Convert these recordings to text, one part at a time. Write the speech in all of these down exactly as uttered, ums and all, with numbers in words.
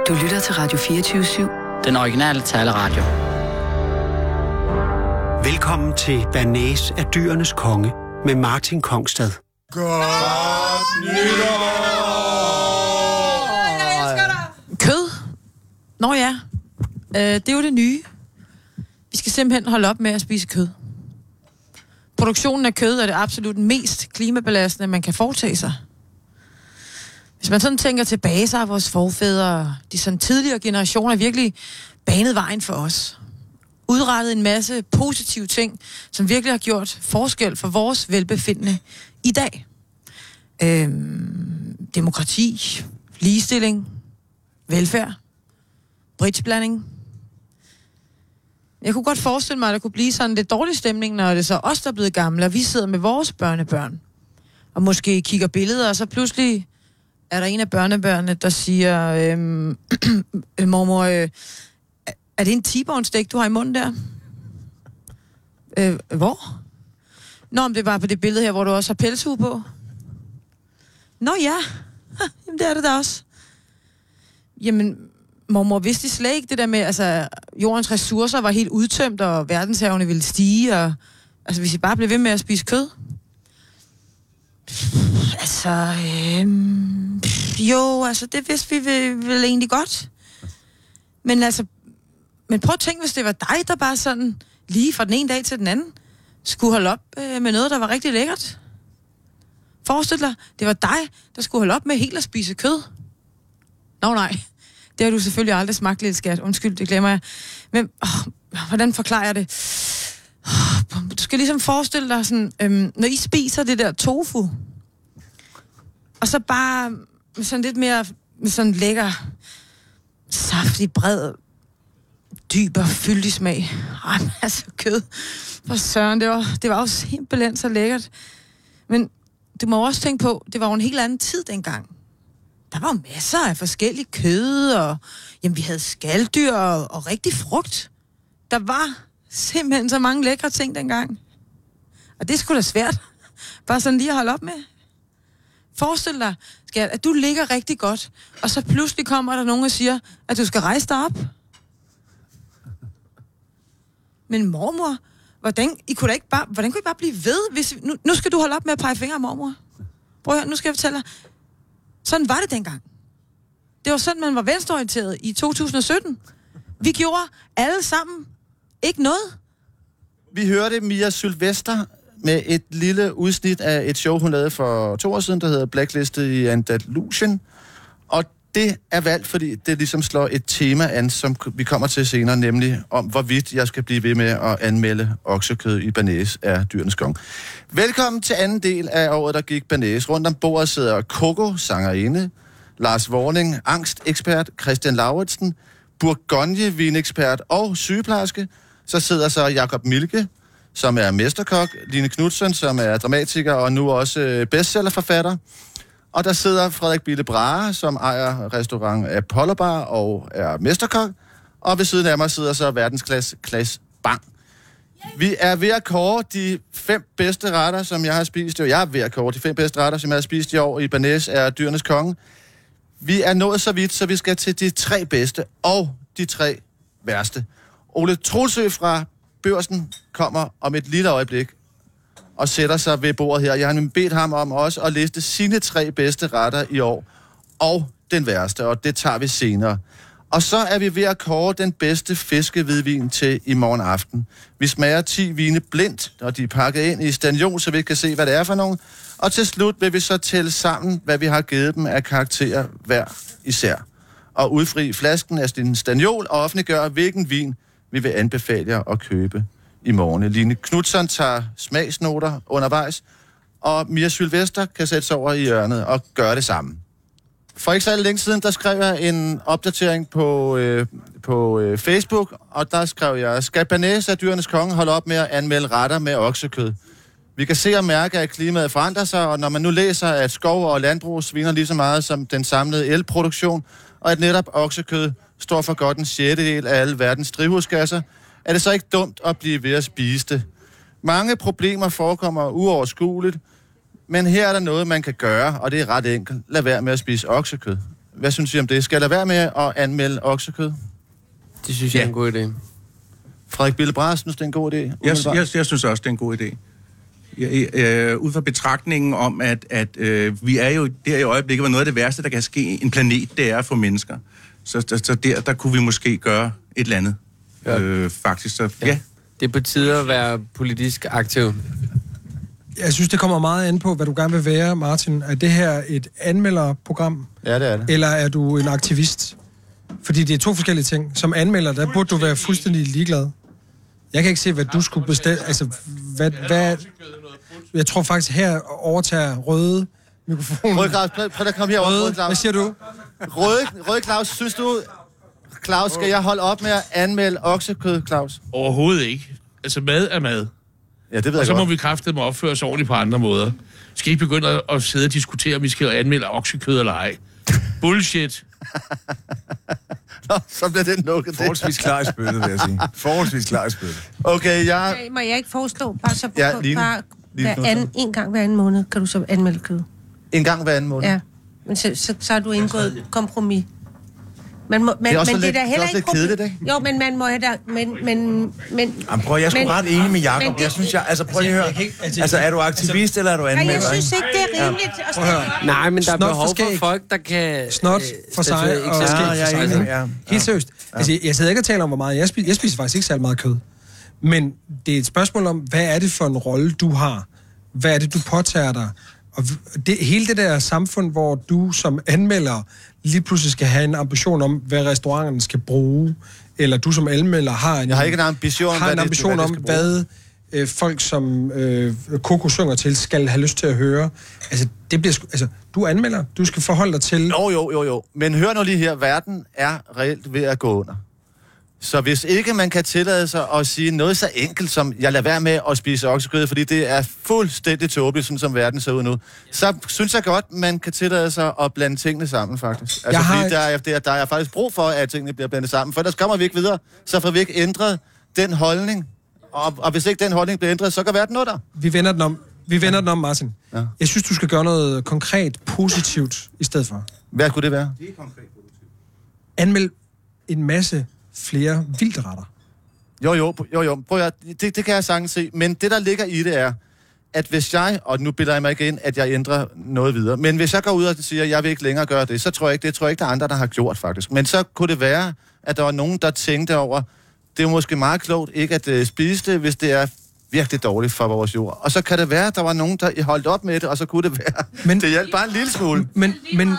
Du lytter til Radio fireogtyve syv. Den originale taleradio. Velkommen til Banæs af dyrenes konge med Martin Kongstad. Godt nytår! Jeg elsker dig! Kød? Nå ja, øh, det er jo det nye. Vi skal simpelthen holde op med at spise kød. Produktionen af kød er det absolut mest klimabelastende, man kan foretage sig. Hvis man sådan tænker tilbage, så har vores forfædre, de sådan tidligere generationer, virkelig banet vejen for os. Udrettet en masse positive ting, som virkelig har gjort forskel for vores velbefindende i dag. Øhm, demokrati, ligestilling, velfærd, bridgeblanding. Jeg kunne godt forestille mig, at der kunne blive sådan lidt dårlig stemning, når det er så os, der er blevet gamle, og vi sidder med vores børnebørn, og måske kigger billeder, og så pludselig er der en af børnebørnene, der siger, øhm, mormor, øh, er det en T-bone steak, du har i munden der? Øh, hvor? Nå, men det er bare på det billede her, hvor du også har pelshue på. Nå ja, ha, jamen det er det da også. Jamen, mormor, vidste de slet ikke det der med, altså, jordens ressourcer var helt udtømt, og verdenshavene ville stige, og altså, hvis I bare blev ved med at spise kød? Altså, øhm, jo, altså, det vidste vi vel, vel egentlig godt. Men altså, men prøv at tænke, hvis det var dig, der bare sådan, lige fra den ene dag til den anden, skulle holde op øh, med noget, der var rigtig lækkert. Forestil dig, det var dig, der skulle holde op med helt at spise kød. Nå nej, det har du selvfølgelig aldrig smagt, lille skat. Undskyld, det glemmer jeg. Men, åh, hvordan forklarer jeg det? Du skal ligesom forestille dig sådan, øhm, når I spiser det der tofu, og så bare med sådan lidt mere, med sådan lækker, saftig, bred, dyb og fyldig smag. Ej, altså kød. For søren, det var, det var jo simpelthen så lækkert. Men du må også tænke på, det var jo en helt anden tid dengang. Der var masser af forskellige kød, og jamen, vi havde skaldyr og, og rigtig frugt. Der var simpelthen så mange lækre ting dengang. Og det er sgu da svært. Bare sådan lige at holde op med. Forestil dig, skat, at du ligger rigtig godt, og så pludselig kommer der nogen og siger, at du skal rejse dig op. Men mormor, hvordan, I kunne da ikke bare, hvordan kunne I bare blive ved? Hvis, nu, nu skal du holde op med at pege fingre af mormor. Prøv at høre, nu skal jeg fortælle dig. Sådan var det dengang. Det var sådan, man var venstreorienteret i to tusind og sytten. Vi gjorde alle sammen ikke noget. Vi hørte Mia Sylvester med et lille udsnit af et show, hun lavede for to år siden, der hedder Blacklisted i Andalusien. Og det er valgt, fordi det ligesom slår et tema an, som vi kommer til senere, nemlig om, hvorvidt jeg skal blive ved med at anmelde oksekød i Banæs af dyrenes konge. Velkommen til anden del af året, der gik Banæs. Rundt om bordet sidder Coco, sangerinde, Lars Vorning, angstekspert, Christian Lauritsen, Bourgogne-vinekspert og sygeplejerske. Så sidder så Jakob Milke, som er mesterkok, Line Knudsen, som er dramatiker og nu også bestsellerforfatter. Og der sidder Frederik Bille Brahe, som ejer restaurant Apollo Bar og er mesterkok. Og ved siden af mig sidder så verdensklasse Claes Bang. Vi er ved at kåre de fem bedste retter, som jeg har spist. Jeg er ved at kåre de fem bedste retter, som jeg har spist i år i Banæs af dyrenes konge. Vi er nået så vidt, så vi skal til de tre bedste og de tre værste. Ole Trolsø fra Børsen kommer om et lille øjeblik og sætter sig ved bordet her. Jeg har bedt ham om også at liste sine tre bedste retter i år, og den værste, og det tager vi senere. Og så er vi ved at kåre den bedste fiskehvidvin til i morgen aften. Vi smager ti vine blindt, og de er pakket ind i staniol, så vi kan se, hvad det er for nogen. Og til slut vil vi så tælle sammen, hvad vi har givet dem af karakterer hver især. Og udfri flasken af sin staniol og offentliggøre, hvilken vin vi vil anbefale jer at købe i morgen. Line Knudsen tager smagsnoter undervejs, og Mia Sylvester kan sætte sig over i hjørnet og gøre det samme. For ikke så længe siden, der skrev jeg en opdatering på, øh, på øh, Facebook, og der skrev jeg, skal Banæs af dyrenes konge holde op med at anmelde retter med oksekød? Vi kan se og mærke, at klimaet forandrer sig, og når man nu læser, at skov og landbrug sviner lige så meget som den samlede elproduktion, og at netop oksekød står for godt en sjettedel af alle verdens drivhusgasser, er det så ikke dumt at blive ved at spise det. Mange problemer forekommer uoverskueligt, men her er der noget, man kan gøre, og det er ret enkelt. Lad være med at spise oksekød. Hvad synes I om det? Skal der være med at anmelde oksekød? Det synes jeg ja. er en god idé. Frederik Bille-Bras synes, det er en god idé? Jeg, jeg, jeg synes også, det er en god idé. Jeg, øh, ud fra betragtningen om, at, at øh, vi er jo der i øjeblikket, hvor noget af det værste, der kan ske en planet, det er for mennesker. Så, så, så der, der kunne vi måske gøre et eller andet. Ja. Øh, faktisk, så ja. ja. Det er på tide at være politisk aktiv. Jeg synes, det kommer meget an på, hvad du gerne vil være, Martin. Er det her et anmelderprogram? Ja, det er det. Eller er du en aktivist? Fordi det er to forskellige ting. Som anmelder, der burde du være fuldstændig ligeglad. Jeg kan ikke se, hvad du skulle bestemme. Altså, hvad... hvad jeg tror faktisk, her overtager Røde mikrofonen. Røde Claus, prøv, prøv at komme herover, Røde Claus. Hvad siger du? Røde, Røde Claus, synes du... Claus, skal jeg holde op med at anmelde oksekød, Claus? Overhovedet ikke. Altså, mad er mad. Ja, det ved og jeg så godt. må vi kraftedeme opføre os ordentligt på andre måder. Vi skal ikke begynde at, at sidde og diskutere, om vi skal anmelde oksekød eller ej. Bullshit. Nå, så bliver det lukket. Forholdsvis klar i spyttet, vil jeg sige. Forholdsvis klar i spyttet. Okay, jeg... Må jeg ikke foreslå, bare så ja, på, lige, bare lige hver anden, en gang hver anden måned, kan du så anmelde kød? En gang hver anden måned? Ja, men så, så, så har du indgået kompromis. Man må, man, det er også men lidt, det er da heller det er ikke kedeligt, ikke? Jo, men man må have da... Men, men, men, Jamen, prøv, jeg er sgu men, ret enig med Jacob. men det, jeg synes, jeg... Altså, prøv lige at høre. Altså, er du aktivist, altså, eller er du anmelder? Nej, jeg synes ikke, det er rimeligt at stille. Nej, men der er Snot behov for, for folk, der kan... Snot for sig og skæg for sig. Ja. Helt seriøst. Altså, jeg sidder ikke og taler om, hvor meget jeg spiser. Jeg spiser faktisk ikke særlig meget kød. Men det er et spørgsmål om, hvad er det for en rolle, du har? Hvad er det, du påtager dig? Og det, hele det der samfund, hvor du som anmelder lige pludselig skal have en ambition om, hvad restauranterne skal bruge, eller du som anmelder har en, jeg har ikke en ambition, har en hvad ambition det, om, hvad øh, folk som øh, Coco synger til, skal have lyst til at høre. Altså, det bliver sku, altså, du anmelder, du skal forholde dig til... Jo, jo, jo, jo. Men hør nu lige her, verden er reelt ved at gå under. Så hvis ikke man kan tillade sig at sige noget så enkelt som, jeg lader være med at spise oksekød, fordi det er fuldstændig tåbeligt, sådan som verden ser ud nu, så synes jeg godt, man kan tillade sig at blande tingene sammen, faktisk. Altså, har... fordi der er, der, der er faktisk brug for, at tingene bliver blandet sammen, for ellers kommer vi ikke videre. Så får vi ikke ændret den holdning. Og, og hvis ikke den holdning bliver ændret, så kan verden nå der. Vi vender den om, vi vender den om, Martin. Ja. Jeg synes, du skal gøre noget konkret positivt i stedet for. Hvad skulle det være? Det er konkret positivt. Anmeld en masse flere vildretter. Jo, jo, jo, jo. Prøv at, det, det kan jeg sagtens se. Men det, der ligger i det, er, at hvis jeg, og nu bilder jeg mig ikke ind, at jeg ændrer noget videre, men hvis jeg går ud og siger, at jeg vil ikke længere gøre det, så tror jeg ikke, det tror jeg ikke, der er andre, der har gjort, faktisk. Men så kunne det være, at der var nogen, der tænkte over, det er måske meget klogt ikke at uh, spise det, hvis det er virkelig dårligt for vores jord. Og så kan det være, at der var nogen, der holdt op med det, og så kunne det være, men, det hjalp bare en lille smule. Men, men,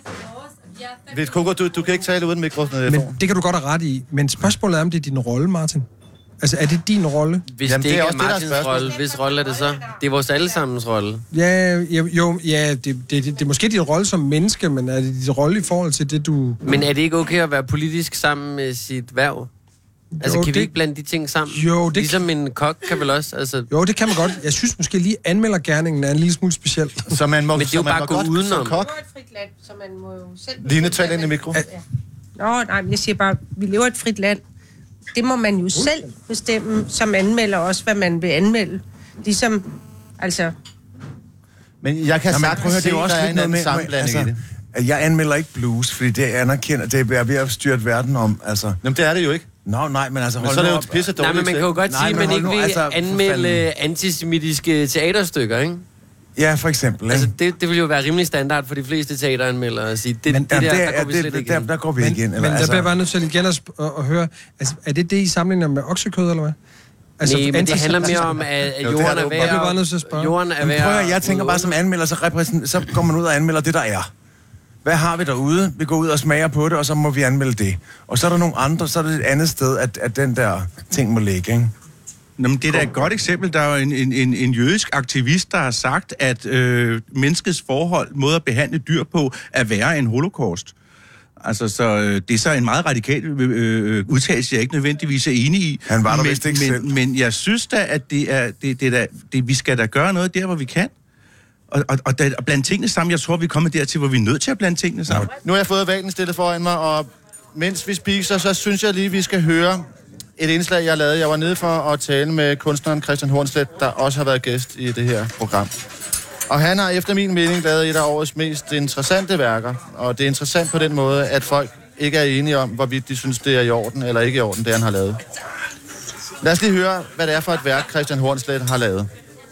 Ved, Coco, du, du kan ikke tale uden mikrofon. Men det kan du godt have ret i. Men spørgsmålet er, om det er din rolle, Martin. Altså, er det din rolle? Hvis Jamen, det ikke det er, er Martins det, rolle, hvis rolle er det så? Det er vores allesammens rolle. Ja, jo, jo ja, det, det, det, det er måske din rolle som menneske, men er det din rolle i forhold til det, du... Men er det ikke okay at være politisk sammen med sit værv? Altså, jo, kan det... vi ikke blande de ting sammen? Jo, det ligesom kan... en kok kan vel også, altså... Jo, det kan man godt. Jeg synes måske lige, anmeldergerningen er en lille smule speciel. Så man må, men det er jo bare gå udenom. Vi lever et frit land, så man må jo selv... Line, tal ind i mikro. Ja. Nå, nej, jeg siger bare, vi lever et frit land. Det må man jo selv bestemme, som anmelder også, hvad man vil anmelde. Ligesom, altså... Men jeg kan sagtens se, det er jo også der er lidt en anden med, sammenblanding altså, i det. Jeg anmelder ikke blues, fordi det anerkender, det er ved at styre verden om, altså... Jamen, det er det jo ikke. Nå, nej, men altså... Men så er det jo pisse dårligt. Nej, men man kan jo godt sige, at man ikke vil altså, anmelde antisemitiske teaterstykker, ikke? Ja, for eksempel. Altså, det, det vil jo være rimelig standard for de fleste teateranmeldere at sige, det, men, det der, det, der går vi det, slet det, ikke der, ind. der går vi men, ikke ind. Men altså, der bliver bare nødt til igen at, at, at høre, altså, er det det, I sammenligner med oksekød, eller hvad? Altså, nej, men det handler mere om, at jo, jorden er værd. Jorden er værd. Prøv at jeg tænker bare som anmelder, så, repræsent, så går man ud og anmelder det, der er. Hvad har vi derude? Vi går ud og smager på det, og så må vi anmelde det. Og så er der nogle andre, så er det et andet sted, at, at den der ting må ligge, ikke? Nå, men det er da et godt eksempel. Der er jo en, en, en, en jødisk aktivist, der har sagt, at øh, menneskets forhold, måde at behandle dyr på, er værre end holocaust. Altså, så øh, det er så en meget radikal øh, udtalelse, jeg ikke nødvendigvis er enig i. Han var der men, vist ikke men, selv. Men jeg synes da, at det er, det, det er da, det, vi skal da gøre noget der, hvor vi kan. Og, og, og, og blande tingene sammen. Jeg tror, vi er kommet dertil, hvor vi er nødt til at blande tingene sammen. Nu har jeg fået valen stillet foran mig, og mens vi spiser, så synes jeg lige, vi skal høre et indslag, jeg lavede. Jeg var nede for at tale med kunstneren Christian Hornslet, der også har været gæst i det her program. Og han har efter min mening lavet et af årets mest interessante værker. Og det er interessant på den måde, at folk ikke er enige om, hvorvidt de synes, det er i orden eller ikke i orden, det han har lavet. Lad os lige høre, hvad det er for et værk, Christian Hornslet har lavet.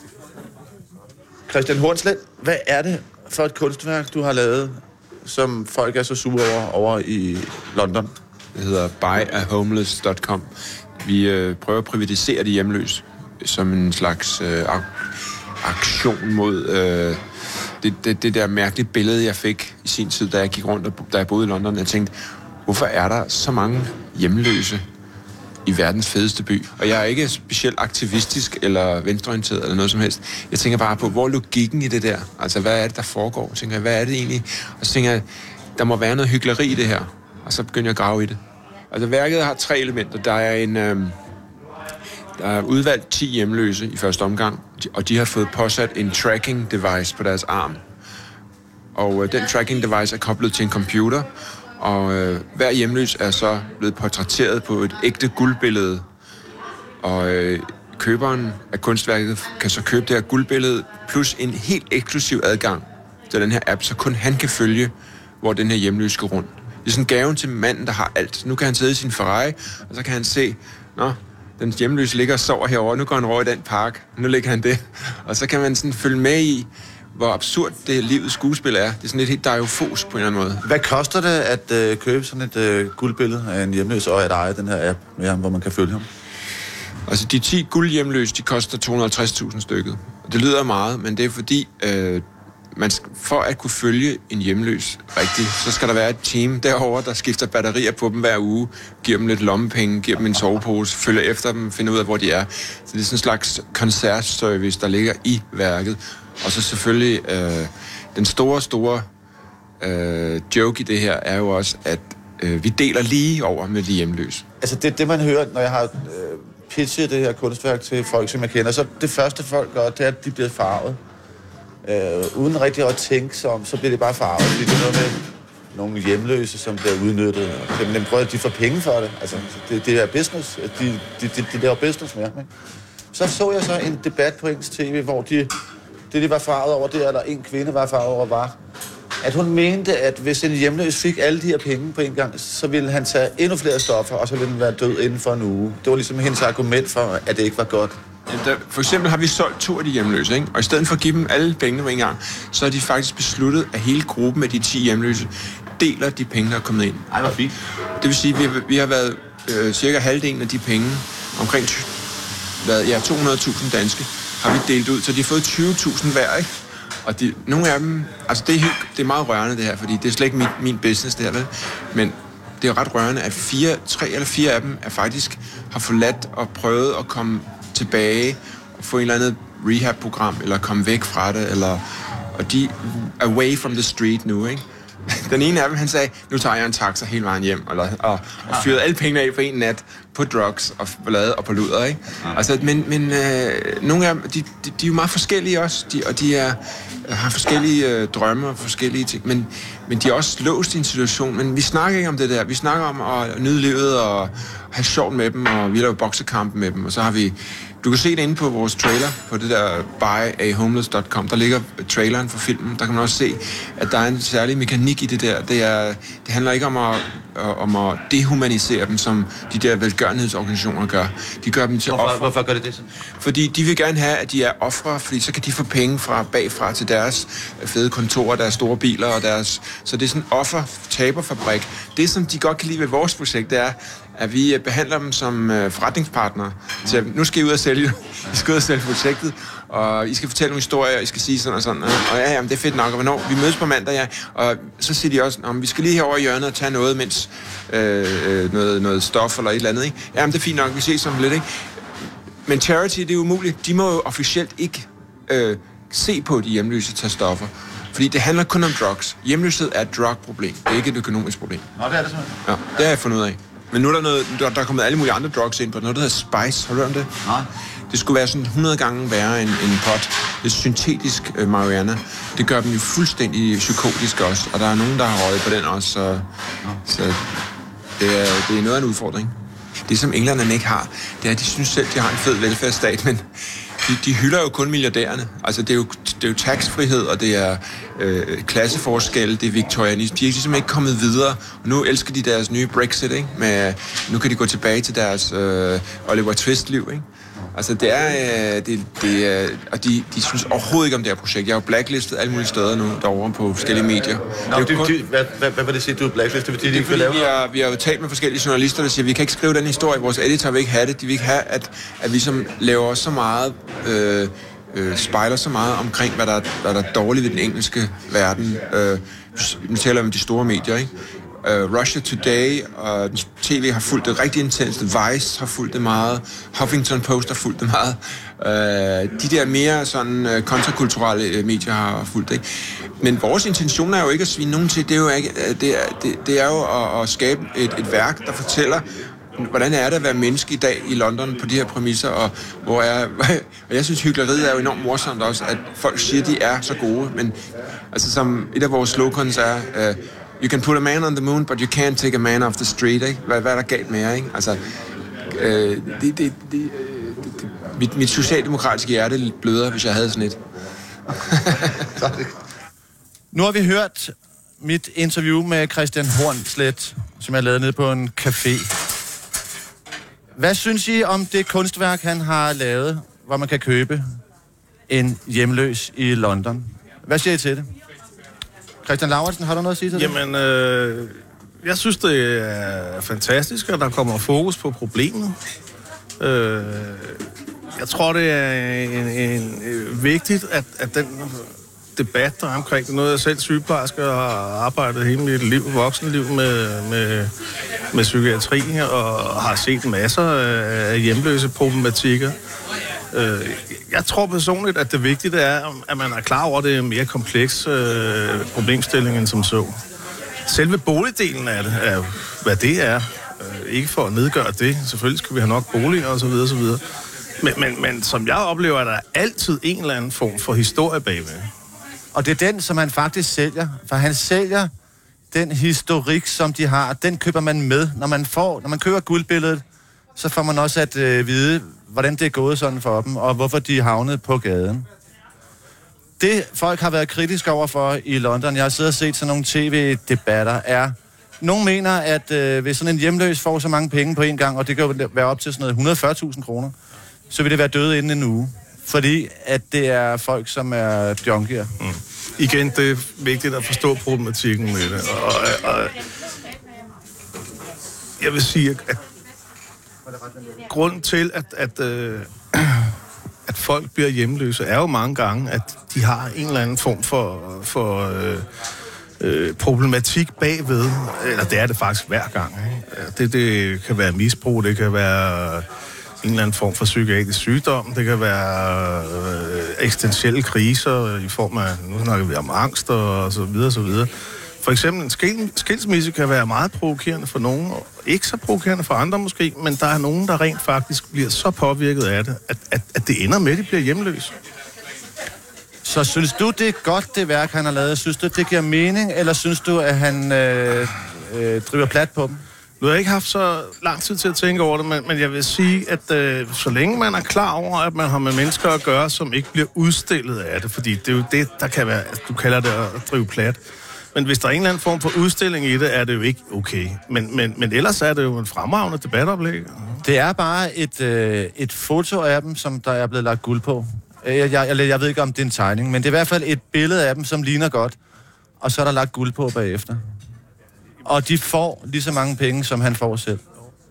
Christian Hornslet, hvad er det for et kunstværk, du har lavet, som folk er så sure over, over i London? Det hedder buy a homeless dot com. Vi øh, prøver at privatisere de hjemløse som en slags øh, aktion mod øh, det, det, det der mærkelige billede, jeg fik i sin tid, da jeg gik rundt, da jeg boede i London. Jeg tænkte, hvorfor er der så mange hjemløse i verdens fedeste by? Og jeg er ikke specielt aktivistisk eller venstreorienteret eller noget som helst. Jeg tænker bare på, hvor er logikken i det der? Altså, hvad er det, der foregår? Jeg tænker, hvad er det egentlig? Og så tænker jeg, der må være noget hykleri i det her. Og så begynder jeg at grave i det. Altså, værket har tre elementer. Der er en... Øh, der er udvalgt ti hjemløse i første omgang, og de har fået påsat en tracking device på deres arm. Og øh, den tracking device er koblet til en computer, og øh, hver hjemløs er så blevet portrætteret på et ægte guldbillede. Og øh, køberen af kunstværket kan så købe det her guldbillede, plus en helt eksklusiv adgang til den her app, så kun han kan følge, hvor den her hjemløse skal rundt. Det er sådan gaven til manden, der har alt. Nu kan han sidde i sin Ferrari, og så kan han se, nå, den hjemløse ligger og sover herovre, nu går han over i den park, nu ligger han det. Og så kan man sådan følge med i, hvor absurd det livets skuespil er. Det er sådan lidt helt dejofos på en eller anden måde. Hvad koster det at øh, købe sådan et øh, guldbillede af en hjemløs, og at eje den her app med ham, hvor man kan følge ham? Altså, de ti guldhjemløse, de koster to hundrede og halvtreds tusind stykket. Det lyder meget, men det er fordi, øh, man skal, for at kunne følge en hjemløs rigtigt, så skal der være et team derovre, der skifter batterier på dem hver uge, giver dem lidt lommepenge, giver dem en sovepose, følger efter dem, finder ud af, hvor de er. Så det er sådan en slags koncertservice, der ligger i værket. Og så selvfølgelig, øh, den store, store øh, joke i det her er jo også, at øh, vi deler lige over med de hjemløse. Altså det, det man hører, når jeg har øh, pitchet det her kunstværk til folk, som jeg kender, så det første folk gør, det er, at de bliver farvet. Øh, uden rigtig at tænke sig om, så bliver det bare farvet, fordi det er noget med nogle hjemløse, som bliver udnyttet. Men prøver, at de får penge for det. Altså, det, det er business. De, de, de, de laver business med ham, ikke? Så så jeg så en debat på engelsk tv, hvor de, det, de var farvet over, det eller en kvinde var farvet over, var, at hun mente, at hvis en hjemløs fik alle de her penge på en gang, så ville han tage endnu flere stoffer, og så ville han være død inden for en uge. Det var ligesom hendes argument for, at det ikke var godt. For eksempel har vi solgt to af de hjemløse, ikke? Og i stedet for at give dem alle pengene på en gang, så har de faktisk besluttet, at hele gruppen af de ti hjemløse deler de penge, der er kommet ind. Ej, hvor fint. Det vil sige, at vi har, vi har været øh, cirka halvdelen af de penge, omkring hvad, ja, to hundrede tusind danske, har vi delt ud, så de har fået tyve tusind hver, ikke? Og de, nogle af dem, altså det er, det er meget rørende det her, fordi det er slet ikke min, min business det her, vel? Men det er ret rørende, at fire, tre eller fire af dem er faktisk har forladt og prøvet at komme tilbage og få en eller andet rehab-program, eller komme væk fra det, eller, og de away from the street nu, ikke? Den ene af dem, han sagde, nu tager jeg en taxa hele vejen hjem, eller, og, og fyrede alle pengene af på en nat på drugs og ballade og på luder, ikke? Altså, men men øh, nogle af dem, de, de, de er jo meget forskellige også, de, og de er, har forskellige øh, drømme og forskellige ting, men, men de er også låst i en situation, men vi snakker ikke om det der, vi snakker om at nyde livet og have sjovt med dem, og vi laver boksekampe med dem, og så har vi, du kan se det inde på vores trailer, på det der buy a homeless dot com, der ligger traileren for filmen, der kan man også se, at der er en særlig mekanik i det der, det, er, det handler ikke om at, om at dehumanisere dem, som de der velgørenhedsorganisationer gør. De gør dem til hvorfor, ofre. hvorfor gør det det sådan? Fordi de vil gerne have, at de er ofre, fordi så kan de få penge fra bagfra til deres fede kontorer, deres store biler og deres, så det er sådan en offer-taberfabrik. Det, som de godt kan lide ved vores projekt, det er, at vi behandler dem som øh, forretningspartnere. Så nu skal I ud og sælge, I skal ud og sælge projektet, og I skal fortælle nogle historier, og I skal sige sådan og sådan. Og ja, jamen, det er fedt nok, og hvornår? Vi mødes på mandag, ja. Og så siger de også, om vi skal lige herover i hjørnet og tage noget, mens øh, noget, noget stof eller et eller andet, ikke? Jamen, det er fint nok, vi ses om lidt, ikke? Men charity, det er umuligt. De må jo officielt ikke øh, se på, de hjemløse tager stoffer. Fordi det handler kun om drugs. Hjemløshed er et drug-problem. Det er ikke et økonomisk problem. Nå, det er det simpelthen. Ja, det har jeg fundet ud af. Men nu er der noget, der, der er kommet alle mulige andre drugs ind på. Noget, der hedder Spice. Har du hørt om det? Nej. Det skulle være sådan hundrede gange værre end en pot. Det er syntetisk øh, marijuana. Det gør dem jo fuldstændig psykotiske også. Og der er nogen, der har røget på den også. Så, ja. så det, er, det er noget af en udfordring. Det, som englænderne ikke har, det er, at de synes selv, de har en fed velfærdsstat. Men de, de hylder jo kun milliardærerne. Altså, det er jo, det er jo taxfrihed, og det er øh, klasseforskelle, det er viktorianisme. De er ligesom ikke kommet videre. Og nu elsker de deres nye Brexit, ikke? Med, nu kan de gå tilbage til deres øh, Oliver Twist-liv, ikke? Altså, det er... Øh, det, det er og de, de synes overhovedet ikke om det her projekt. Jeg er jo blacklistet alle mulige steder nu, derovre på forskellige medier. Nå, det, kun, hvad, hvad, hvad vil det sige, du er blacklistet? Fordi det, de ikke vil lave? Vi har, vi har jo talt med forskellige journalister, der siger, at vi kan ikke skrive den historie. Vores editor vil ikke have det. De vil ikke have, at, at vi som laver så meget... Øh, øh, spejler så meget omkring, hvad der, hvad der er dårligt ved den engelske verden. Øh, nu taler vi om de store medier, ikke? Uh, Russia Today og T V har fulgt det rigtig intenst. Vice har fulgt det meget. Huffington Post har fulgt det meget. Uh, de der mere sådan uh, kontrakulturelle uh, medier har fulgt det, ikke? Men vores intention er jo ikke at svine nogen til. Det er jo, ikke, det er, det, det er jo at, at skabe et, et værk, der fortæller, hvordan er det at være menneske i dag i London på de her præmisser, og hvor er, og jeg synes, hykleriet er jo enormt morsomt også, at folk siger, de er så gode, men altså som et af vores slogans er, uh, you can put a man on the moon, but you can't take a man off the street, ikke? Hvad, hvad er der galt med jer, ikke? Altså, øh, det, det, det, det, det, mit, mit socialdemokratiske hjerte bløder, hvis jeg havde sådan et. Nu har vi hørt mit interview med Christian Hornslet, som jeg lavede nede på en café. Hvad synes I om det kunstværk, han har lavet, hvor man kan købe en hjemløs i London? Hvad siger I til det? Christian Lauritsen, har du noget at sige til det? Jamen, øh, jeg synes, det er fantastisk, at der kommer fokus på problemet. Øh, jeg tror, det er en, en, en, vigtigt, at, at den debat, der er omkring det, noget jeg selv sygeplejerske har arbejdet hele mit liv, voksenliv med, med, med psykiatri, og har set masser af hjemløse problematikker. Jeg tror personligt, at det vigtige er, at man er klar over, at det er en mere kompleks øh, problemstilling end som så. Selve boligdelen af det, er, hvad det er, øh, ikke for at nedgøre det. Selvfølgelig skal vi have nok boliger og så videre, og så videre. Men, men, men som jeg oplever, er der altid en eller anden form for historie bagved. Og det er den, som han faktisk sælger. For han sælger den historik, som de har. Den køber man med. Når man, får, når man køber guldbilledet, så får man også at øh, vide, hvordan det er gået sådan for dem, og hvorfor de er havnet på gaden. Det, folk har været kritiske overfor i London, jeg har siddet og set sådan nogle tv-debatter, er... Nogle mener, at øh, hvis sådan en hjemløs får så mange penge på en gang, og det kan jo være op til sådan noget et hundrede og fyrre tusind kroner, så vil det være døde inden en uge. Fordi at det er folk, som er junkier. Mm. Igen, det er vigtigt at forstå problematikken med det. Og, og, og jeg vil sige, at grunden til, at, at, øh, at folk bliver hjemløse, er jo mange gange, at de har en eller anden form for, for øh, øh, problematik bagved. Eller det er det faktisk hver gang. Ikke? Det, det kan være misbrug, det kan være en eller anden form for psykiatrisk sygdom, det kan være øh, eksistentielle kriser i form af, nu snakker vi om angst og så videre, så videre. For eksempel en skil- skilsmisse kan være meget provokerende for nogen, og ikke så provokerende for andre måske, men der er nogen, der rent faktisk bliver så påvirket af det, at, at, at det ender med, at de bliver hjemløse. Så synes du, det er godt, det værk, han har lavet? Synes du, det giver mening, eller synes du, at han øh, øh, driver plat på dem? Nu har jeg ikke haft så lang tid til at tænke over det, men, men jeg vil sige, at øh, så længe man er klar over, at man har med mennesker at gøre, som ikke bliver udstillet af det, fordi det er jo det, der kan være, du kalder det at drive plat. Men hvis der er en eller anden form for udstilling i det, er det jo ikke okay. Men, men, men ellers er det jo en fremragende debatoplæg. Det er bare et, øh, et foto af dem, som der er blevet lagt guld på. Jeg, jeg, jeg, jeg ved ikke, om det er en tegning, men det er i hvert fald et billede af dem, som ligner godt. Og så er der lagt guld på bagefter. Og de får lige så mange penge, som han får selv.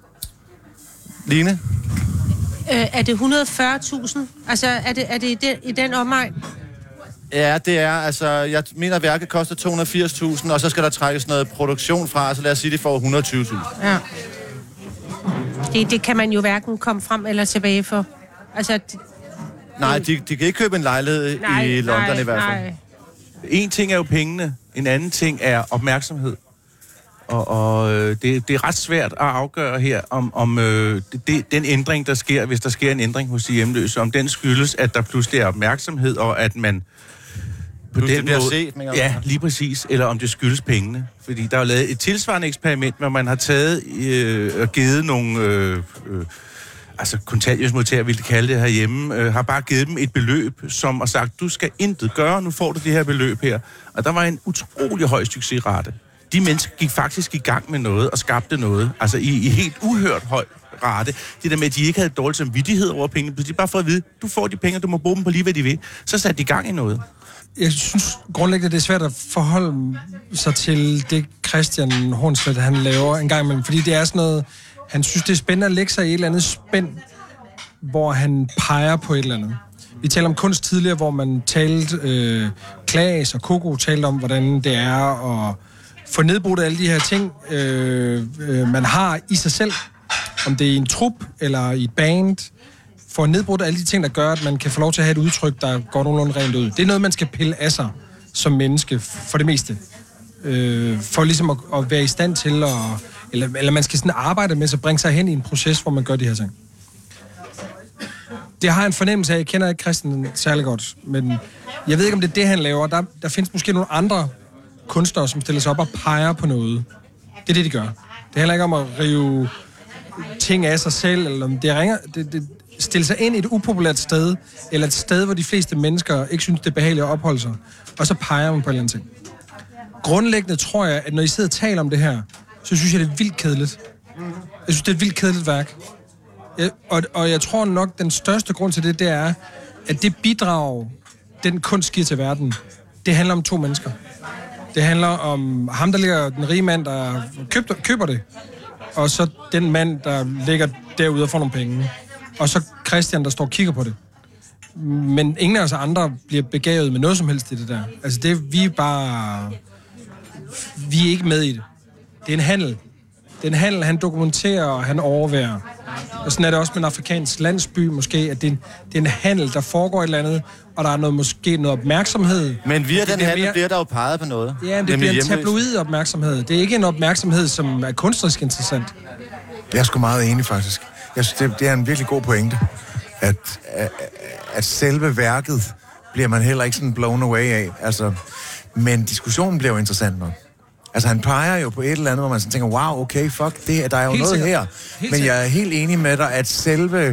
Line? Øh, er det et hundrede og fyrre tusind? Altså, er det, er det i, den, i den omegn? Ja, det er. Altså, jeg mener, at værket koster to hundrede og firs tusind, og så skal der trækkes noget produktion fra, så lad os sige, at de får et hundrede og tyve tusind. Ja. Det, det kan man jo hverken komme frem eller tilbage for. Altså... Det, nej, de, de kan ikke købe en lejlighed nej, i London nej, i hvert fald. Nej. En ting er jo pengene, en anden ting er opmærksomhed. Og, og det, det er ret svært at afgøre her, om, om øh, det, den ændring, der sker, hvis der sker en ændring hos de hjemløse, om den skyldes, at der pludselig er opmærksomhed, og at man på den bliver måde... set, ja, lige præcis. Eller om det skyldes pengene. Fordi der er jo lavet et tilsvarende eksperiment, hvor man har taget øh, og givet nogle... Øh, øh, altså kontanthjælpsmodtagere ville kalde det herhjemme, øh, har bare givet dem et beløb, som har sagt, du skal intet gøre, nu får du det her beløb her. Og der var en utrolig høj succesrate. De mennesker gik faktisk i gang med noget og skabte noget, altså i, i helt uhørt høj rate. Det der med, at de ikke havde dårlig samvittighed over pengene, de bare for at vide, du får de penge, du må bruge dem på lige, hvad de vil. Så satte de i gang i noget. Jeg synes grundlæggende, det er svært at forholde sig til det, Christian Hornslet, han laver en gang imellem, fordi det er sådan noget, han synes, det er spændende at lægge sig i et eller andet spænd, hvor han peger på et eller andet. Vi talte om kunst tidligere, hvor man talte, øh, Klaas og Coco talte om, hvordan det er at få nedbrudt alle de her ting, øh, øh, man har i sig selv, om det er i en trup eller i et band, for at nedbrudt alle de ting, der gør, at man kan få lov til at have et udtryk, der går nogenlunde rent ud. Det er noget, man skal pille af sig som menneske, for det meste. Øh, for ligesom at, at være i stand til, at, eller, eller man skal sådan arbejde med, så bringe sig hen i en proces, hvor man gør de her ting. Det har jeg en fornemmelse af, jeg kender ikke Christian særlig godt, men jeg ved ikke, om det er det, han laver. Der, der findes måske nogle andre kunstnere, som stiller sig op og peger på noget. Det er det, de gør. Det handler ikke om at rive ting af sig selv, eller om det ringer... Det, det, stille sig ind i et upopulært sted, eller et sted, hvor de fleste mennesker ikke synes, det er behageligt at opholde sig, og så peger man på en eller anden ting. Grundlæggende tror jeg, at når I sidder og taler om det her, så synes jeg, det er vildt kedeligt. Jeg synes, det er et vildt kedeligt værk. Jeg, og, og jeg tror nok, den største grund til det, det er, at det bidrag, den kunst giver til verden, det handler om to mennesker. Det handler om ham, der ligger, den rige mand, der køber, køber det, og så den mand, der ligger derude og får nogle penge. Og så Christian, der står og kigger på det. Men ingen af os andre bliver begavet med noget som helst i det der. Altså, det vi er bare... Vi er ikke med i det. Det er en handel. Det er en handel, han dokumenterer, og han overværer. Og sådan er det også med en afrikansk landsby, måske, at det er en, det er en handel, der foregår et eller andet, og der er noget, måske noget opmærksomhed. Men via det, den det handel mere... bliver der jo peget på noget. Ja, men det bliver en tabloid opmærksomhed. Det er ikke en opmærksomhed, som er kunstnerisk interessant. Jeg er sgu meget enig, faktisk. Jeg synes, det, det er en virkelig god pointe, at, at, at selve værket bliver man heller ikke sådan blown away af. Altså, men diskussionen bliver jo interessant nok. Altså, han peger jo på et eller andet, hvor man sådan tænker, wow, okay, fuck, det, der er jo helt noget sikkert. Her. Helt men jeg er helt enig med dig, at selve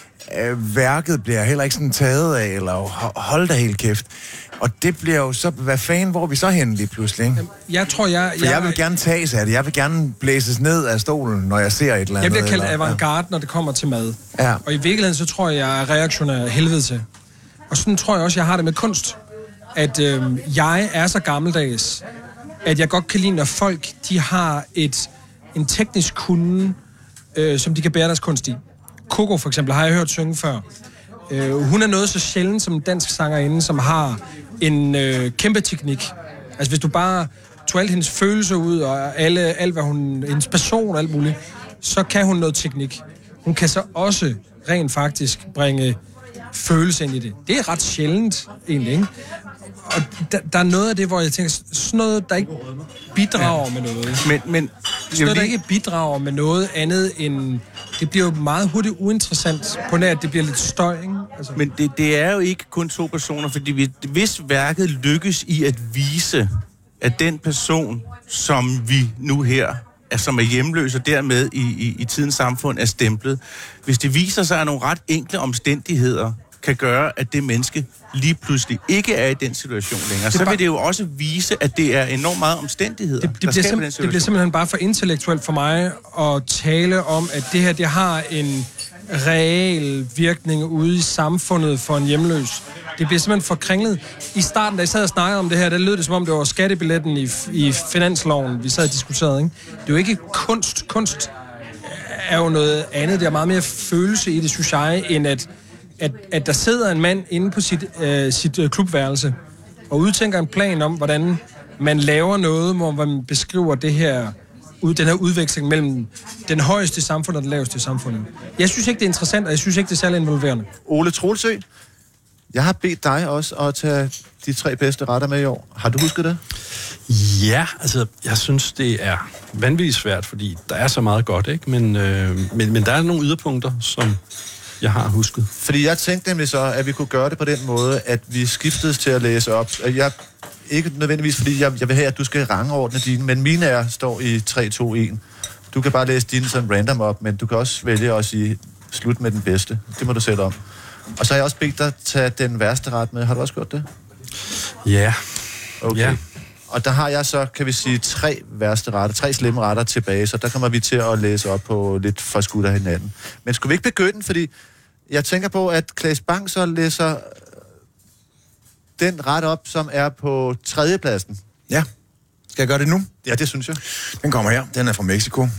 øh, værket bliver heller ikke sådan taget af, eller hold da helt kæft. Og det bliver jo så, hvad fanden, hvor er vi så henne lige pludselig, ikke? Jeg tror, jeg... For jeg, jeg vil gerne tages af det. Jeg vil gerne blæses ned af stolen, når jeg ser et eller andet. Jeg bliver kaldt eller, avantgarde, ja. Når det kommer til mad. Ja. Og i virkeligheden, så tror jeg, jeg er reaktionær helvede til. Og sådan tror jeg også, jeg har det med kunst. At øh, jeg er så gammeldags, at jeg godt kan lide, når folk, de har et, en teknisk kunde, øh, som de kan bære deres kunst i. Coco for eksempel, har jeg hørt synge før. Øh, hun er noget så sjældent som en dansk sangerinde, som har en øh, kæmpe teknik. Altså hvis du bare tog alle hendes følelser ud, og alle, alt hvad hun, hendes person og alt muligt, så kan hun noget teknik. Hun kan så også rent faktisk bringe følelse ind i det. Det er ret sjældent, egentlig, ikke? Og der, der er noget af det, hvor jeg tænker, sådan noget, der ikke bidrager ja. med noget. Men, men, sådan noget, der ikke bidrager med noget andet end... Det bliver jo meget hurtigt uinteressant, på nær at det bliver lidt støj, ikke? Altså. Men det, det er jo ikke kun to personer, fordi vi, hvis værket lykkes i at vise, at den person, som vi nu her, er, som er hjemløs og dermed i, i, i tidens samfund er stemplet, hvis det viser sig, at nogle ret enkle omstændigheder kan gøre, at det menneske lige pludselig ikke er i den situation længere, så vil det jo også vise, at det er enormt meget omstændigheder, det, det, bliver der simp- det bliver simpelthen bare for intellektuelt for mig at tale om, at det her, det har en reel virkning ude i samfundet for en hjemløs. Det bliver simpelthen for kringlet. I starten, da jeg sad og snakkede om det her, der lød det som om, det var skattebilletten i, i finansloven, vi sad og diskuterede, ikke? Det er jo ikke kunst. Kunst er jo noget andet. Det er meget mere følelse i det, synes jeg, end at At, at der sidder en mand inde på sit, øh, sit øh, klubværelse og udtænker en plan om, hvordan man laver noget, hvor man beskriver det her, ud, den her udveksling mellem den højeste samfund og den laveste samfund. Jeg synes ikke, det er interessant, og jeg synes ikke, det er særlig involverende. Ole Troelsø, jeg har bedt dig også at tage de tre bedste retter med i år. Har du husket det? Ja, altså, jeg synes, det er vanvittigt svært, fordi der er så meget godt, ikke? Men, øh, men, men der er nogle yderpunkter, som jeg har husket. Fordi jeg tænkte nemlig så, at vi kunne gøre det på den måde, at vi skiftedes til at læse op. Jeg, ikke nødvendigvis, fordi jeg, jeg vil have, at du skal rangordne dine, men mine er står i tre to en. Du kan bare læse dine sådan random op, men du kan også vælge at sige, slut med den bedste. Det må du sætte om. Og så har jeg også bedt dig tage den værste ret med. Har du også gjort det? Ja. Okay. Ja. Og der har jeg så, kan vi sige, tre værste retter, tre slemme retter tilbage, så der kommer vi til at læse op på lidt forskudt af hinanden. Men skulle vi ikke begynde, fordi jeg tænker på, at Claes Bang så læser den ret op, som er på tredjepladsen. Ja. Skal jeg gøre det nu? Ja, det synes jeg. Den kommer her. Den er fra Mexico.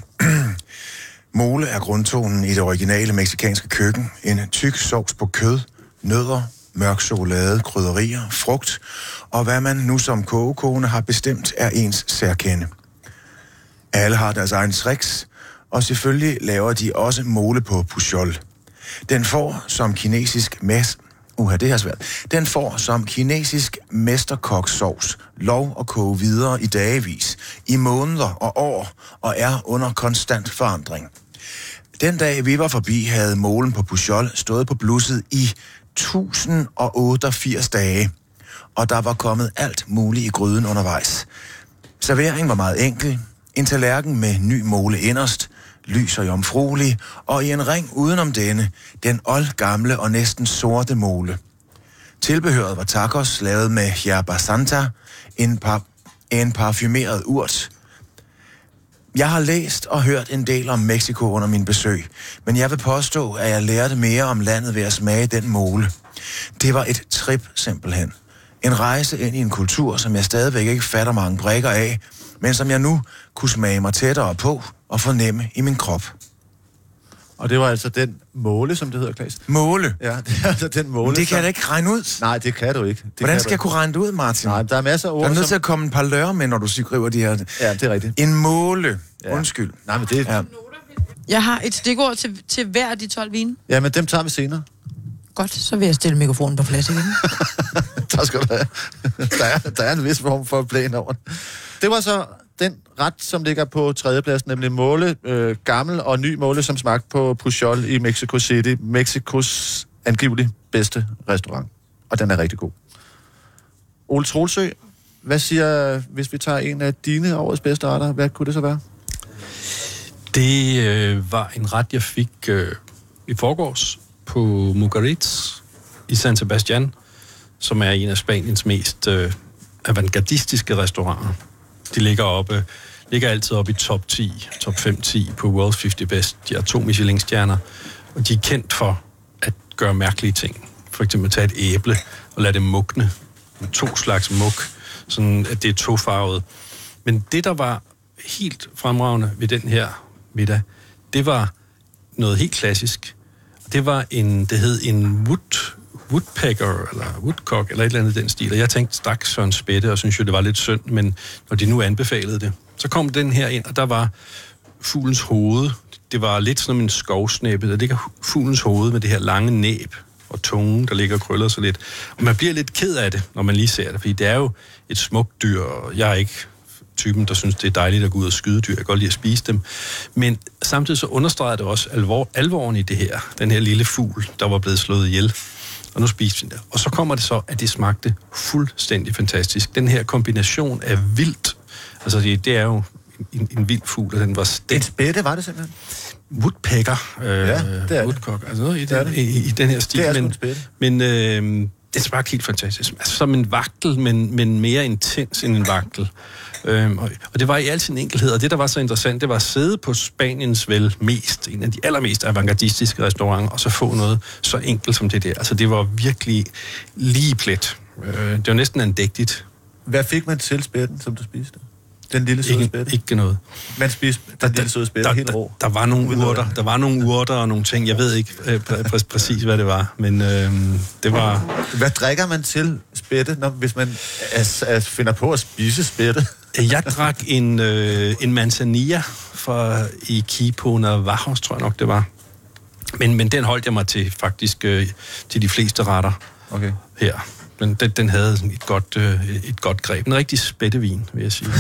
Mole er grundtonen i det originale mexikanske køkken. En tyk sovs på kød, nødder, mørk chokolade, krydderier, frugt, og hvad man nu som kogekone har bestemt er ens særkende. Alle har deres egen tricks, og selvfølgelig laver de også mole på Pujol. Den får som kinesisk mes... Uha, det her svært. Den får som kinesisk mesterkoksovs lov at koge videre i dagevis, i måneder og år, og er under konstant forandring. Den dag vi var forbi, havde molen på Pujol stået på blusset i tusind og otteogfirs dage, og der var kommet alt muligt i gryden undervejs. Serveringen var meget enkel. En tallerken med ny mole inderst, lys og jomfruelig, og i en ring udenom denne, den oldgamle og næsten sorte mole. Tilbehøret var tacos lavet med yerba santa, en, par, en parfumeret urt. Jeg har læst og hørt en del om Mexico under min besøg, men jeg vil påstå, at jeg lærte mere om landet ved at smage den mole. Det var et trip simpelthen. En rejse ind i en kultur, som jeg stadigvæk ikke fatter mange brikker af, men som jeg nu kunne smage mig tættere på og fornemme i min krop. Og det var altså den måle, som det hedder, Claes? Måle? Ja, det er altså den måle. Men det kan som... jeg da ikke regne ud. Nej, det kan du ikke. Det Hvordan skal jeg kunne regne det ud, Martin? Nej, der er masser af ord, Der er nødt som... til at komme en par løre med, når du skriver de her... Ja, det er rigtigt. En måle. Ja. Undskyld. Nej, men det... Ja. Jeg har et stikord til, til hver af de tolv vine. Ja, men dem tager vi senere. Godt, så vil jeg stille mikrofonen på plads igen. Tak skal du have. Der er, der er en vis form for plan over den. Det var så den ret, som ligger på tredjepladsen, nemlig måle, øh, gammel og ny måle, som smagte på Pujol i Mexico City. Mexikos angiveligt bedste restaurant. Og den er rigtig god. Ole Troelsø, hvad siger, hvis vi tager en af dine årets bedste retter, hvad kunne det så være? Det øh, var en ret, jeg fik øh, i forgårs på Mugaritz i San Sebastian, som er en af Spaniens mest øh, avantgardistiske restauranter. De ligger oppe, ligger altid oppe i top ti, top fem ti på World's halvtreds Best. De har to Michelin-stjerner, og de er kendt for at gøre mærkelige ting. For eksempel at tage et æble og lade det mugne. To slags muk, sådan at det er tofarvet. Men det, der var helt fremragende ved den her middag, det var noget helt klassisk. Det var en, det hed en wood, woodpecker, eller woodcock, eller et eller andet den stil. Og jeg tænkte stak Søren Spætte, og synes jo, det var lidt synd, men når de nu anbefalede det, så kom den her ind, og der var fuglens hoved. Det var lidt som en skovsnæppe. Der ligger fuglens hoved med det her lange næb og tungen, der ligger og krøller sig lidt. Og man bliver lidt ked af det, når man lige ser det, fordi det er jo et smukt dyr, og jeg er ikke typen, der synes, det er dejligt at gå ud og skyde dyr. Jeg kan godt lide at spise dem. Men samtidig så understreger det også alvor, alvoren i det her. Den her lille fugl, der var blevet slået ihjel. Og nu spiste vi det. Og så kommer det så, at det smagte fuldstændig fantastisk. Den her kombination af vildt. Altså, det, det er jo en, en vild fugl, og den var stændig. En spætte, var det simpelthen? Woodpecker. Øh, ja, det er woodcock. Altså noget i, den, det. i, i den her stil. Det er men, men øh, det smagte helt fantastisk. Altså, som en vagtel, men, men mere intens end en vagtel. Øhm, og, og det var i al sin enkelhed, og det, der var så interessant, det var at sidde på Spaniens vel mest, en af de allermest avantgardistiske restauranter, og så få noget så enkelt som det der. Altså, det var virkelig lige plet. Øh, det var næsten andægtigt. Hvad fik man til spætten, som du spiste? Den lille søde ikke, spætte? Ikke noget. Man spiste den der, lille søde spætte helt rå? Der, der var nogle urter, der var nogle urter og nogle ting. Jeg ved ikke øh, præ- præ- præcis, hvad det var, men øh, det var... Hvad drikker man til spætte, når, hvis man er, er, finder på at spise spætte? Jeg drak en, øh, en manzanilla fra i Quipo Navajos, tror jeg nok, det var. Men, men den holdt jeg mig til faktisk øh, til de fleste retter okay. her. Men den, den havde sådan et godt, øh, et godt greb. En rigtig spættevin, vil jeg sige.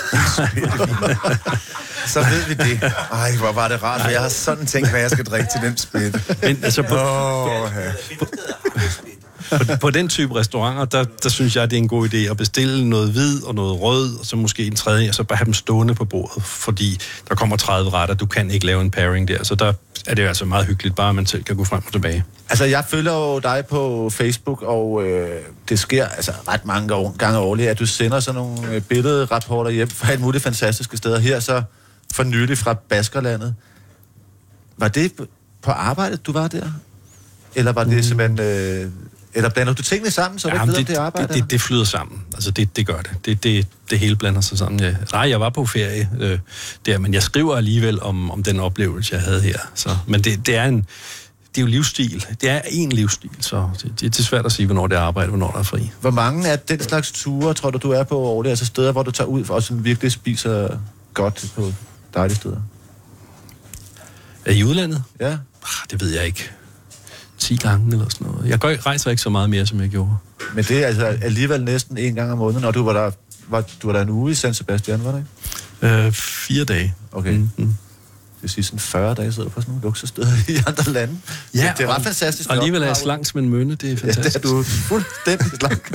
Så ved vi det. Ej, hvor var det rart, for jeg har sådan tænkt, hvad jeg skal drikke til den spætte. Men altså på... Oh, på, på den type restauranter, der, der synes jeg, det er en god idé at bestille noget hvid og noget rød, og så måske en tredje, og så bare have dem stående på bordet, fordi der kommer tredive retter, du kan ikke lave en pairing der, så der er det altså meget hyggeligt, bare at man selv kan gå frem og tilbage. Altså, jeg følger jo dig på Facebook, og øh, det sker altså ret mange gange årligt, at du sender sådan nogle billedrapporter hjem fra et muligt fantastiske steder. Her så for nylig fra Baskerlandet. Var det på arbejdet, du var der? Eller var det mm. simpelthen... Øh, eller blander du tingene sammen, så ja, det, det, det arbejde? Det, det, det flyder sammen. Altså, det, det gør det. Det, det. det hele blander sig sammen. Ja. Nej, jeg var på ferie øh, der, men jeg skriver alligevel om, om den oplevelse, jeg havde her. Så, men det, det er en... Det er jo livsstil. Det er en livsstil, så det, det er svært at sige, hvornår det er arbejde, hvornår der er fri. Hvor mange af den slags ture, tror du, du er på årligt? Altså steder, hvor du tager ud og sådan virkelig spiser godt på dejlige steder? Er I udlandet? Ja. Ah, det ved jeg ikke. ti gange eller sådan noget. Jeg går, rejser ikke så meget mere, som jeg gjorde. Men det er altså alligevel næsten en gang om måneden, og du var der, var, du var der en uge i San Sebastian, var det ikke? Øh, fire dage. Okay. Mm-hmm. Det vil sige sådan fyrre dage sidder på sådan nogle luksussteder i andre lande. Ja, det er ret fantastisk. Og alligevel er jeg slank som en mønne, det er fantastisk. Ja, det er du fuldstændig slank.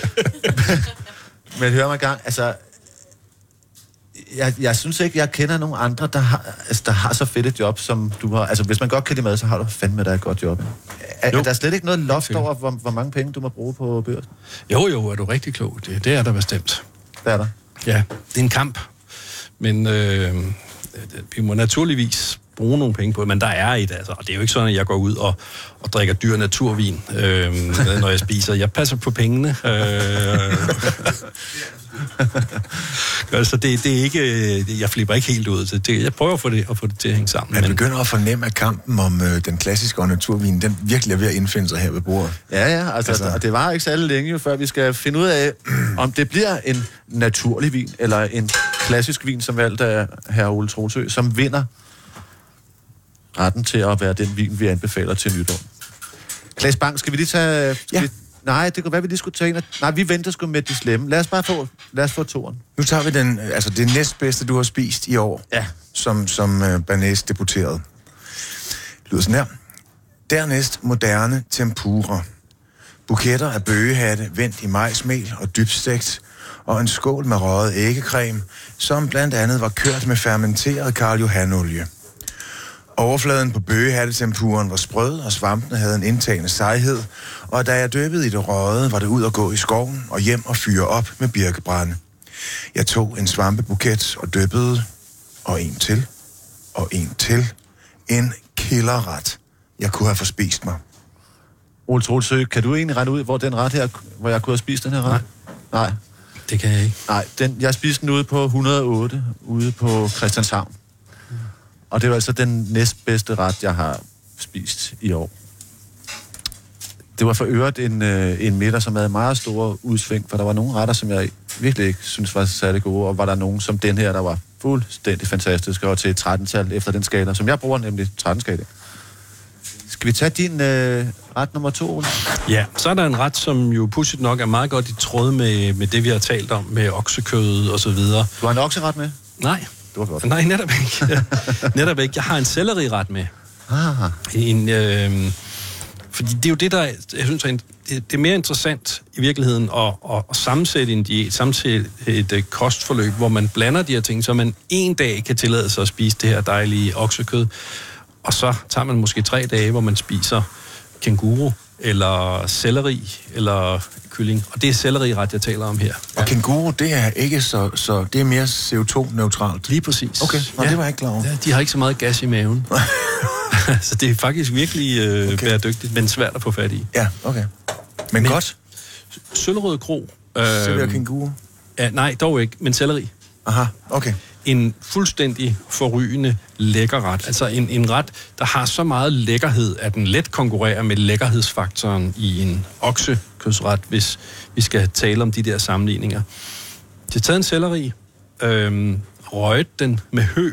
Men hør mig gang, altså... Jeg, jeg synes ikke, jeg kender nogen andre, der har, altså, der har så fedt et job, som du har. Altså, hvis man godt kan lide mad, så har du fandme da et godt job. Er, er der slet ikke noget loft over, hvor, hvor mange penge du må bruge på børsen? Jo, jo, er du rigtig klog. Det, det er der bestemt. Det er der? Ja, det er en kamp. Men øh, vi må naturligvis bruge nogle penge på det, men der er et, altså. Og det er jo ikke sådan, at jeg går ud og, og drikker dyr naturvin, øh, når jeg spiser. Jeg passer på pengene. Øh, altså, det, det er ikke... Jeg flipper ikke helt ud. Det, det, jeg prøver at få det, at få det til at hænge sammen. Man men... begynder at fornemme, at kampen om øh, den klassiske og naturvin, den virkelig er ved at indfinde sig her ved bordet. Ja, ja. Altså, altså... Og det var ikke særlig længe, før vi skal finde ud af, om det bliver en naturlig vin, eller en klassisk vin, som valgt af herre Ole Troelsø, som vinder retten til at være den vin, vi anbefaler til nytår. Claes Bang, skal vi lige tage... Ja. Vi... Nej, det kunne være, vi lige skulle tage en... Nej, vi venter sgu med de slemme. Lad os bare få, lad os få toren. Nu tager vi den, altså det næstbedste, du har spist i år, ja. som, som uh, Bernays debuterede. Det lyder sådan her. Dernæst moderne tempura. Buketter af bøgehatte, vendt i majsmel og dybstegt, og en skål med røget æggecreme, som blandt andet var kørt med fermenteret Karl Johan-olie. Overfladen på bøgehattetempuren var sprød, og svampene havde en indtagende sejhed, og da jeg dyppede i det røde, var det ud at gå i skoven og hjem og fyre op med birkebrænde. Jeg tog en svampebuket og dyppede, og en til, og en til. En killerret. Jeg kunne have forspist mig. Ole Troelsø, kan du egentlig regne ud, hvor den ret her, hvor jeg kunne have spist den her ret? Nej. Nej. Det kan jeg ikke. Nej, den, jeg spiste den ude på et hundrede og otte, ude på Christianshavn. Og det var altså den næstbedste ret, jeg har spist i år. Det var for øvrigt en, øh, en middag, som havde meget store udsving, for der var nogle retter, som jeg virkelig ikke synes var særlig gode, og var der nogen som den her, der var fuldstændig fantastisk, og til tretten-tal efter den skala, som jeg bruger, nemlig tretten-skala. Skal vi tage din øh, ret nummer to, Ole? Ja, så er der en ret, som jo pudsigt nok er meget godt i tråd med, med det, vi har talt om, med oksekød og så videre. Du har en okseret med? Nej. Det var godt. Nej, netop ikke. netop ikke. Jeg har en selleriret med. Ah. En, øh, fordi det er jo det, der... Jeg synes, det, det er mere interessant i virkeligheden at, at, at sammensætte en diæt, sammensætte et, et kostforløb, hvor man blander de her ting, så man en dag kan tillade sig at spise det her dejlige oksekød, og så tager man måske tre dage, hvor man spiser kænguru, eller selleri, eller kylling. Og det er selleriret, jeg taler om her. Og kænguru, det er ikke så, så det er mere C O to neutralt. Lige præcis. Okay, nå, ja. Det var jeg ikke klar over. Ja, de har ikke så meget gas i maven. Så det er faktisk virkelig øh, okay. bæredygtigt, men svært at få fat i. Ja, okay. Men, men godt. Søllerød Kro. Øh, Serverer kænguru? Ja, nej, dog ikke, men selleri. Aha, okay. En fuldstændig forrygende lækker ret. Altså en, en ret, der har så meget lækkerhed, at den let konkurrerer med lækkerhedsfaktoren i en oksekødsret, hvis vi skal tale om de der sammenligninger. Jeg har taget en selleri, øhm, røget den med hø,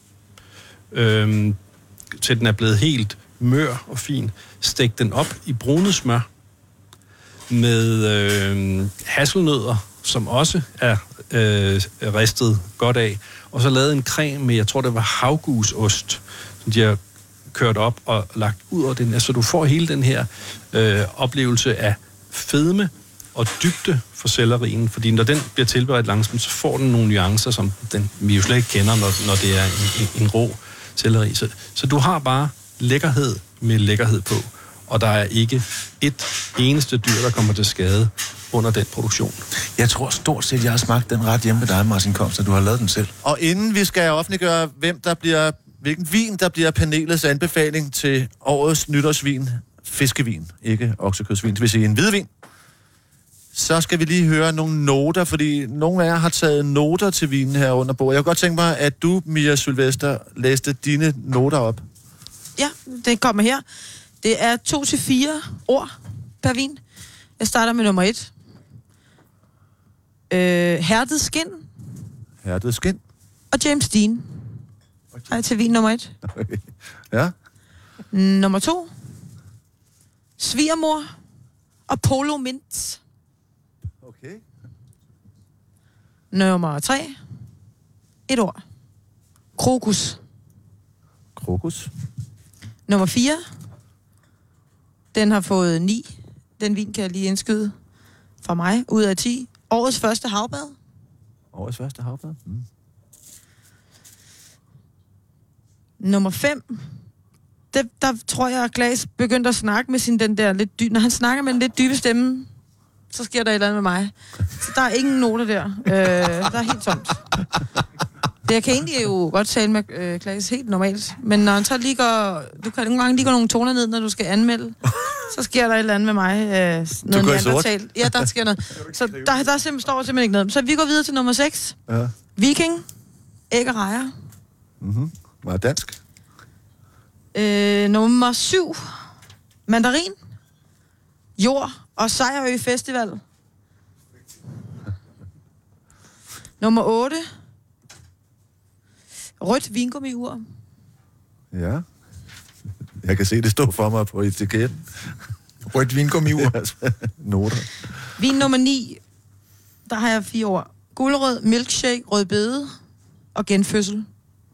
øhm, til den er blevet helt mør og fin. Stik den op i brunet smør med øh, hasselnødder, som også er øh, ristet godt af, og så lavet en creme med, jeg tror det var havgusost, som de har kørt op og lagt ud over den, så du får hele den her øh, oplevelse af fedme og dybde for sellerien, fordi når den bliver tilberedt langsomt, så får den nogle nuancer, som den, vi jo slet ikke kender, når, når det er en, en, en rå selleri. Så, så du har bare lækkerhed med lækkerhed på, og der er ikke et eneste dyr, der kommer til skade under den produktion. Jeg tror stort set, jeg har smagt den ret hjemme med dig, Martin Komst, at du har lavet den selv. Og inden vi skal offentliggøre, hvem der bliver, hvilken vin, der bliver panelets anbefaling til årets nytårsvin, fiskevin, ikke oksekødsvin, det vil sige en hvidvin, så skal vi lige høre nogle noter, fordi nogle af jer har taget noter til vinen her under bordet. Jeg kunne godt tænke mig, at du, Mia Sylvester, læste dine noter op. Ja, det kommer her. Det er to til fire ord per vin. Jeg starter med nummer et. Øh, Hærdet skin. Hærdet skin. Og James Dean. Har jeg til vin nummer et. Okay. Ja. Nummer to. Svigermor. Og Polo Mint. Okay. Nummer tre. Et ord. Krokus. Krokus. Nummer fire. Den har fået ni. Den vin kan jeg lige indskyde fra mig ud af ti. Årets første havbad. Årets første havbad. Mm. Nummer fem. Det, der tror jeg, at Claes begyndte at snakke med sin den der lidt dy... Når han snakker med en lidt dybe stemme, så sker der et eller andet med mig. Så der er ingen noter der. Øh, der er helt tomt. Det jeg kan egentlig jo godt tale med øh, Claes helt normalt, men når han så lige går... Du kan nogle gange lige gå nogle toner ned, når du skal anmelde. Så sker der et eller andet med mig. Øh, noget neandertal. Ja, der sker noget. Så der, der simpelthen, står simpelthen ikke noget. Så vi går videre til nummer seks. Ja. Viking. Æg og rejer. Mhm. Meget dansk. Øh, nummer syv. Mandarin. Jord og Sejrø Festival. Nummer otte. Rødt vingummiur. Ja. Jeg kan se, det står for mig på etiketten. Rødt vingummiur. Noter. Vin nummer ni. Der har jeg fire ord. Gulerød, milkshake, rødbede og genfødsel.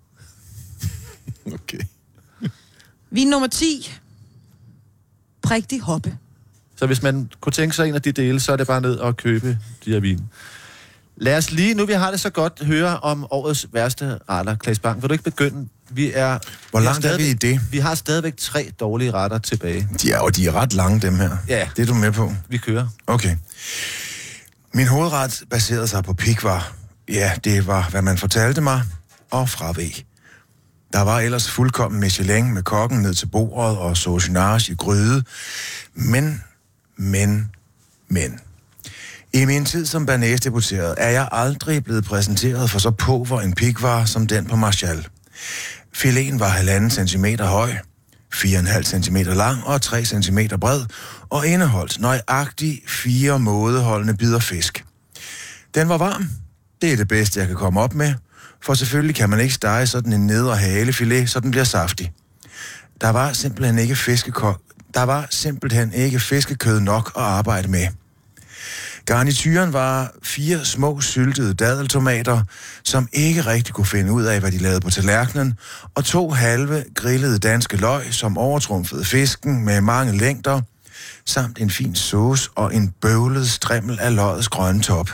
Okay. Vin nummer ti. Prægtig hoppe. Så hvis man kunne tænke sig en af de dele, så er det bare ned og købe de her vin. Lad os lige, nu vi har det så godt, høre om årets værste retter. Claes Bang, vil du ikke begynde? Vi er, Hvor vi langt er vi i det? Vi har stadigvæk tre dårlige retter tilbage. De er, og de er ret lange, dem her. Ja. Det er du med på? Vi kører. Okay. Min hovedret baserede sig på pikvar. Ja, det var, hvad man fortalte mig, og fravæg. Der var ellers fuldkommen Michelin med kokken ned til bordet og saucinage i gryde. Men, men, men. I min tid som banæs-debuteret er jeg aldrig blevet præsenteret for så påver en pikvar som den på Marshall. Fileten var halvanden centimeter høj, fire komma fem centimeter lang og tre centimeter bred, og indeholdt nøjagtigt fire mådeholdende bidder fisk. Den var varm. Det er det bedste, jeg kan komme op med, for selvfølgelig kan man ikke stege sådan en ned- og halefilet, så den bliver saftig. Der var simpelthen ikke fiskekok. Der var simpelthen ikke fiskekød nok at arbejde med. Garnituren var fire små syltede dadeltomater, som ikke rigtig kunne finde ud af, hvad de lavede på tallerkenen, og to halve grillede danske løg, som overtrumfede fisken med mange længder, samt en fin sauce og en bøvlet strimmel af løgets grønne top.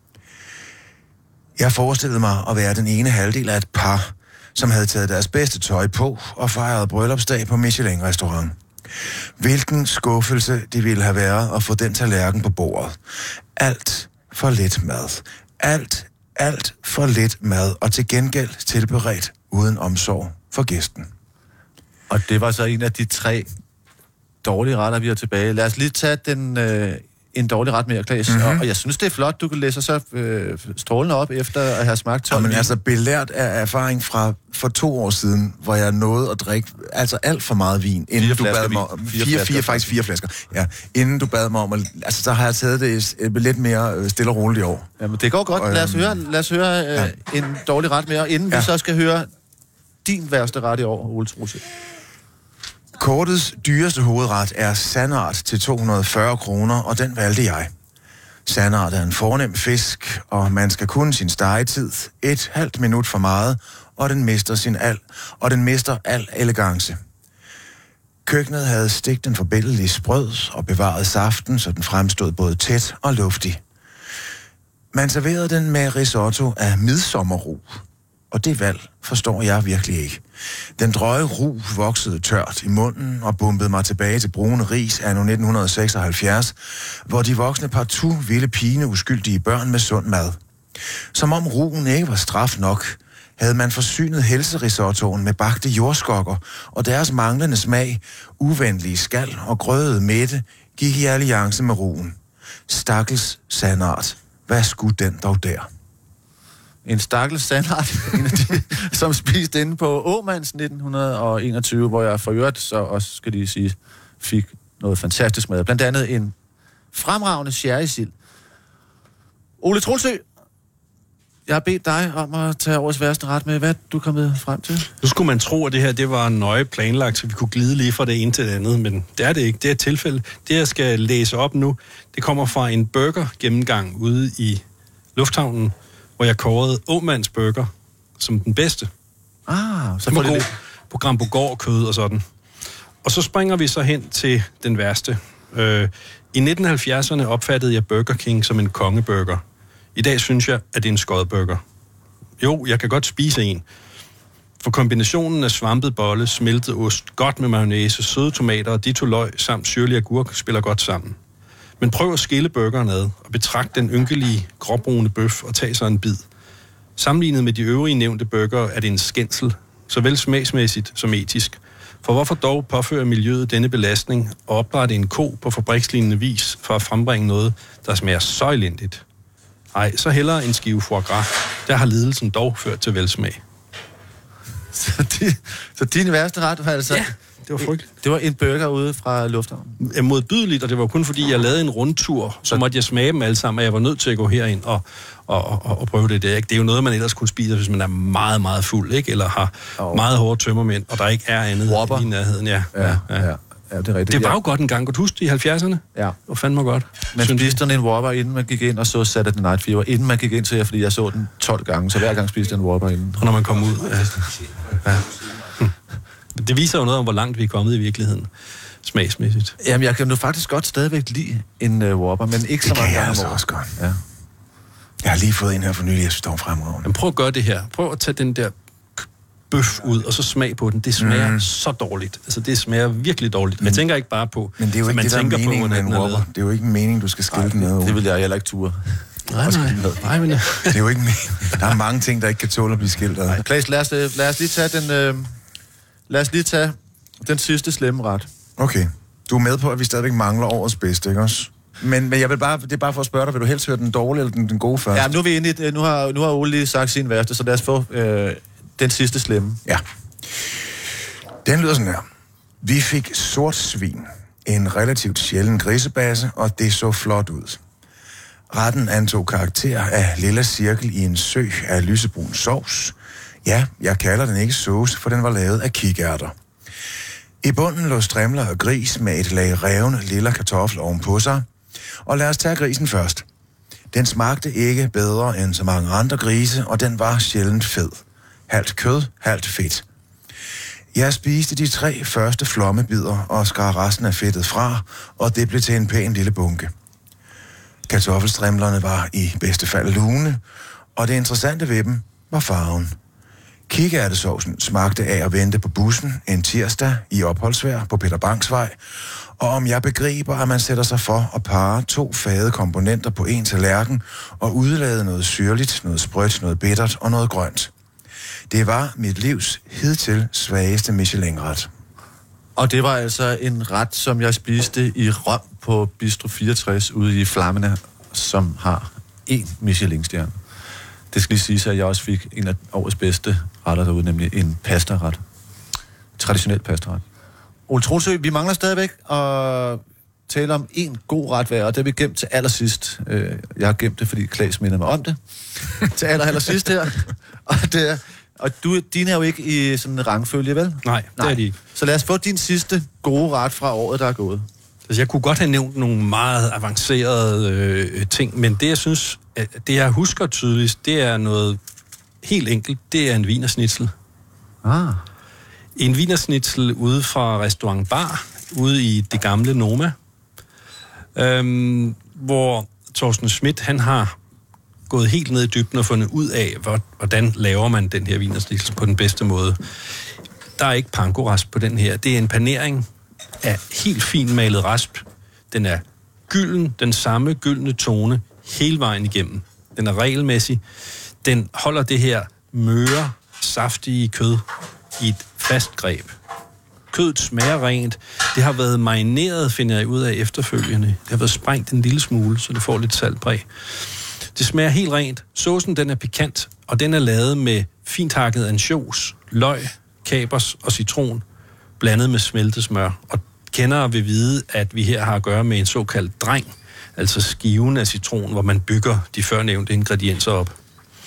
Jeg forestillede mig at være den ene halvdel af et par, som havde taget deres bedste tøj på og fejret bryllupsdag på Michelin-restaurant. Hvilken skuffelse det ville have været at få den tallerken på bordet. Alt for lidt mad. Alt, alt for lidt mad, og til gengæld tilberedt uden omsorg for gæsten. Og det var så en af de tre dårlige retter, vi har tilbage. Lad os lige tage den, øh, en dårlig ret mere, Claes. Mm-hmm. Og, og jeg synes, det er flot, du kan læse så øh, strålende op efter at have smagt tolv. Men altså belært af erfaring fra for to år siden, hvor jeg nåede at drikke altså alt for meget vin, inden fire du bad mig om, fire, fire, fire, faktisk fire flasker. Ja, inden du bad mig om, at, altså så har jeg taget det et, lidt mere stille og roligt i år. Jamen det går godt. Og, lad os høre, lad os høre øh, ja. en dårlig ret mere, inden ja. vi så skal høre din værste ret i år, Ole Truse. Kortets dyreste hovedret er sandart til to hundrede og fyrre kroner, og den valgte jeg. Sandart er en fornem fisk, og man skal kunne sin stegetid et halvt minut for meget, og den mister sin al, og den mister al elegance. Køkkenet havde stegt den forbindelige sprød og bevaret saften, så den fremstod både tæt og luftig. Man serverede den med risotto af midsommerru, og det valg forstår jeg virkelig ikke. Den drøje ru voksede tørt i munden og bumpede mig tilbage til brune ris anno nitten seksoghalvfjerds, hvor de voksne partout ville pine uskyldige børn med sund mad. Som om ruen ikke var straf nok, havde man forsynet helserisottoen med bagte jordskokker, og deres manglende smag, uvenlige skal og grødede mætte, gik i alliance med ruen. Stakkels sandart. Hvad skulle den dog der? En stakkels sandart, en af de, som spiste inde på Åmands nitten enogtyve, hvor jeg for øvrigt så også, skal de sige, fik noget fantastisk mad. Blandt andet en fremragende sherrysild. Ole Troelsø, jeg har bedt dig om at tage årets værste ret med. Hvad er du kommet frem til? Nu skulle man tro, at det her det var nøje planlagt, så vi kunne glide lige fra det ene til det andet, men det er det ikke. Det er et tilfælde. Det, jeg skal læse op nu, det kommer fra en burger-gennemgang ude i lufthavnen, hvor jeg kårede Åmands Burger som den bedste. Ah, så får får det det på Grambogård kød og sådan. Og så springer vi så hen til den værste. Øh, I nitten halvfjerdserne opfattede jeg Burger King som en kongeburger. I dag synes jeg, at det er en skodburger. Jo, jeg kan godt spise en. For kombinationen af svampet bolle, smeltet ost, godt med mayonnaise, søde tomater og ditto løg samt syrlig agurk spiller godt sammen. Men prøv at skille burgeren ad og betragt den ynkelige, gråbrune bøf og tag sig en bid. Sammenlignet med de øvrige nævnte burger er det en skændsel, såvel smagsmæssigt som etisk. For hvorfor dog påføre miljøet denne belastning og opdrætte en ko på fabrikslignende vis for at frembringe noget, der smager så elendigt? Nej, så hellere en skive foie gras. Der har lidelsen dog ført til velsmag. Så, de, så din værste ret var altså... Ja, det var frygteligt. Det var en burger ude fra lufthavnen? Modbydeligt, og det var kun fordi, jeg lavede en rundtur, så måtte jeg smage dem alle sammen, og jeg var nødt til at gå herind og, og, og, og prøve det der. Det er jo noget, man ellers kunne spise, hvis man er meget, meget fuld, ikke? Eller har oh. meget hårde tømmermænd, og der ikke er andet Whopper. I nærheden. Ja, ja, ja. ja. Ja, det er rigtigt. Det var jo godt en gang. Kan du huske det i halvfjerdserne? Ja. Det var fandme godt. Man spiste en Whopper, inden man gik ind og så Saturday Night Fever. Inden man gik ind til jer, fordi jeg så den tolv gange, så hver gang spiste en Whopper inden. Og når man kom ud... Ja. Ja. Det viser jo noget om, hvor langt vi er kommet i virkeligheden. Smagsmæssigt. Jamen, jeg kan nu faktisk godt stadigvæk lide en uh, Whopper, men ikke så meget gange om året. Det også godt. Ja. Jeg har lige fået en her for nylig, jeg synes, der var fremragende. Men prøv at gøre det her. Prøv at tage den der bøf ud, og så smag på den. Det smager mm. så dårligt. Altså, det smager virkelig dårligt. Men, jeg tænker ikke bare på... Men det er jo ikke man det, der er meningen med en Whopper. Det er jo ikke en mening, du skal skille den ned. Det vil jeg heller ikke ture. Nej, nej. nej men... Det er jo ikke der er mange ting, der ikke kan tåle at blive skilt ad. Klaas, lad os, lad os lige tage den... Øh, lad os lige tage den sidste slemme ret. Okay. Du er med på, at vi stadigvæk mangler årets bedste, ikke også? Men, men jeg vil bare, det er bare for at spørge dig, vil du helst høre den dårlige eller den, den gode først? Ja, nu er vi inde i, nu har, nu har Ole lige sagt sin værste, så lad os få øh, den sidste slemme. Ja. Den lyder sådan her. Vi fik sortsvin, en relativt sjælden grisebasse, og det så flot ud. Retten antog karakter af lilla cirkel i en sø af lysebrun sovs. Ja, jeg kalder den ikke sauce, for den var lavet af kikærter. I bunden lå strimler og gris med et lag revne lilla kartoffel ovenpå sig. Og lad os tage grisen først. Den smagte ikke bedre end så mange andre grise, og den var sjældent fed. Halvt kød, halvt fedt. Jeg spiste de tre første flommebider og skar resten af fedtet fra, og det blev til en pæn lille bunke. Kartoffelstrimlerne var i bedste fald lune, og det interessante ved dem var farven. Kikærtesovsen smagte af at vente på bussen en tirsdag i opholdsvejr på Peter Bangs Vej, og om jeg begriber, at man sætter sig for at parre to fade komponenter på en tallerken og udlade noget syrligt, noget sprødt, noget bittert og noget grønt. Det var mit livs hidtil svageste Michelin-ret. Og det var altså en ret, som jeg spiste i Rom på Bistro fireogtres ude i Flammene, som har én Michelin-stjerne. Det skal lige sige, at jeg også fik en af årets bedste retter derude, nemlig en pastaret. Traditionel pastaret. Ole Troelsø, vi mangler stadigvæk at tale om en god ret hver, og det har vi gemt til allersidst. Jeg har gemt det, fordi Klaas minder mig om det. til aller, allersidst her. Og, det er, og du, dine er jo ikke i sådan en rangfølge, vel? Nej, det Nej. er de ikke. Så lad os få din sidste gode ret fra året, der er gået. Altså, jeg kunne godt have nævnt nogle meget avancerede øh, ting, men det, jeg synes, det jeg husker tydeligst, det er noget helt enkelt. Det er en wienersnitzel. Ah. En wienersnitzel ude fra Restaurant Bar, ude i det gamle Noma, øhm, hvor Thorsten Schmidt, han har gået helt ned i dybden og fundet ud af, hvordan laver man den her wienersnitzel på den bedste måde. Der er ikke panko-rasp på den her. Det er en panering af helt fint malet rasp. Den er gylden, den samme gyldne tone hele vejen igennem. Den er regelmæssig. Den holder det her møre, saftige kød i et fast greb. Kødet smager rent. Det har været marineret, finder jeg ud af efterfølgende. Det har været sprængt en lille smule, så det får lidt saltpræg. Det smager helt rent. Saucen, den er pikant, og den er lavet med fint hakket ansjos, løg, kapers og citron, blandet med smeltet smør. Og kendere vil vide, at vi her har at gøre med en såkaldt dreng, altså skiven af citron, hvor man bygger de førnævnte ingredienser op.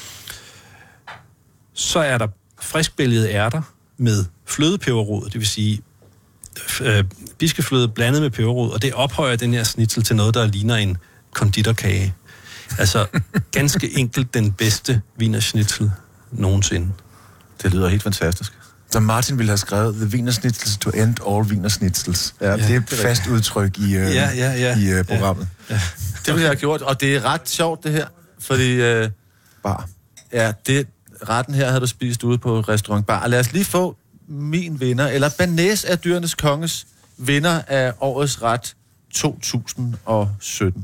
Så er der friskbælgede ærter med flødepeberrod, det vil sige øh, biskefløde blandet med peberrod, og det ophøjer den her snitsel til noget, der ligner en konditorkage. Altså ganske enkelt den bedste wienersnitzel nogensinde. Det lyder helt fantastisk. Så Martin ville have skrevet The Wienersnitzels to end all Wienersnitzels. Ja, det er et fast udtryk i, øh, ja, ja, ja. i øh, programmet. Ja. Ja. Det ville jeg have gjort, og det er ret sjovt det her, fordi... Øh, Bar. Ja, det, retten her havde du spist ude på Restaurant Bar. Lad os lige få min vinder, eller Banæs er Dyrenes Konges vinder af årets ret to tusind og sytten.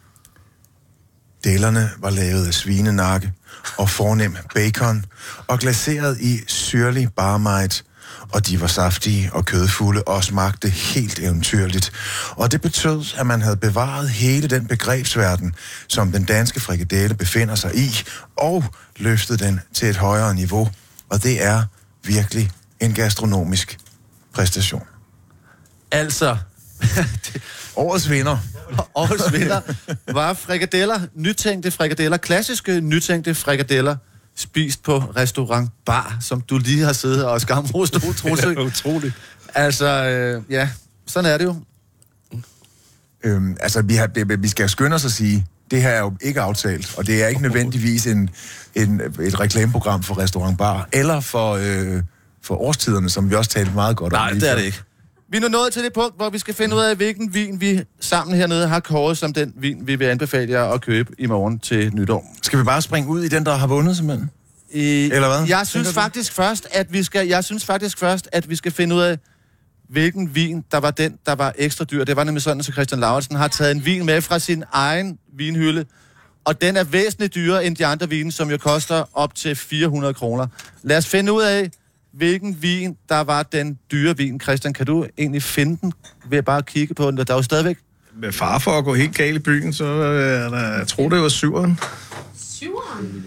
Delerne var lavet af svinenakke og fornem bacon og glaseret i syrlig barmite, og de var saftige og kødfulde og smagte helt eventyrligt. Og det betød, at man havde bevaret hele den begrebsverden, som den danske frikadelle befinder sig i, og løftet den til et højere niveau. Og det er virkelig en gastronomisk præstation. Altså... Årets vinder. Årets vinder var frikadeller, nytænkte frikadeller, klassiske nytænkte frikadeller, spist på Restaurant Bar, som du lige har siddet og skamrost utroligt. Det er utroligt. Altså, øh, ja, sådan er det jo. Øhm, altså, vi, har, det, vi skal skynde os at sige, det her er jo ikke aftalt, og det er ikke nødvendigvis en, en, et reklameprogram for Restaurant Bar, eller for, øh, for årstiderne, som vi også talte meget godt om. Nej, det er det ikke. Vi er nu nået til det punkt, hvor vi skal finde ud af, hvilken vin vi sammen hernede har kåret som den vin, vi vil anbefale jer at købe i morgen til nytår. Skal vi bare springe ud i den, der har vundet, simpelthen? I, Eller hvad? Jeg synes faktisk først, at vi skal, jeg synes faktisk først, at vi skal finde ud af, hvilken vin, der var den, der var ekstra dyr. Det var nemlig sådan, at Christian Lauritsen har taget en vin med fra sin egen vinhylde, og den er væsentligt dyrere end de andre vine, som jo koster op til fire hundrede kroner. Lad os finde ud af, hvilken vin, der var den dyre vin. Christian, kan du egentlig finde den ved bare at kigge på den? Der er jo stadigvæk... Med far for at gå helt galt i byen, så er der, jeg tror, det var syveren. Syveren?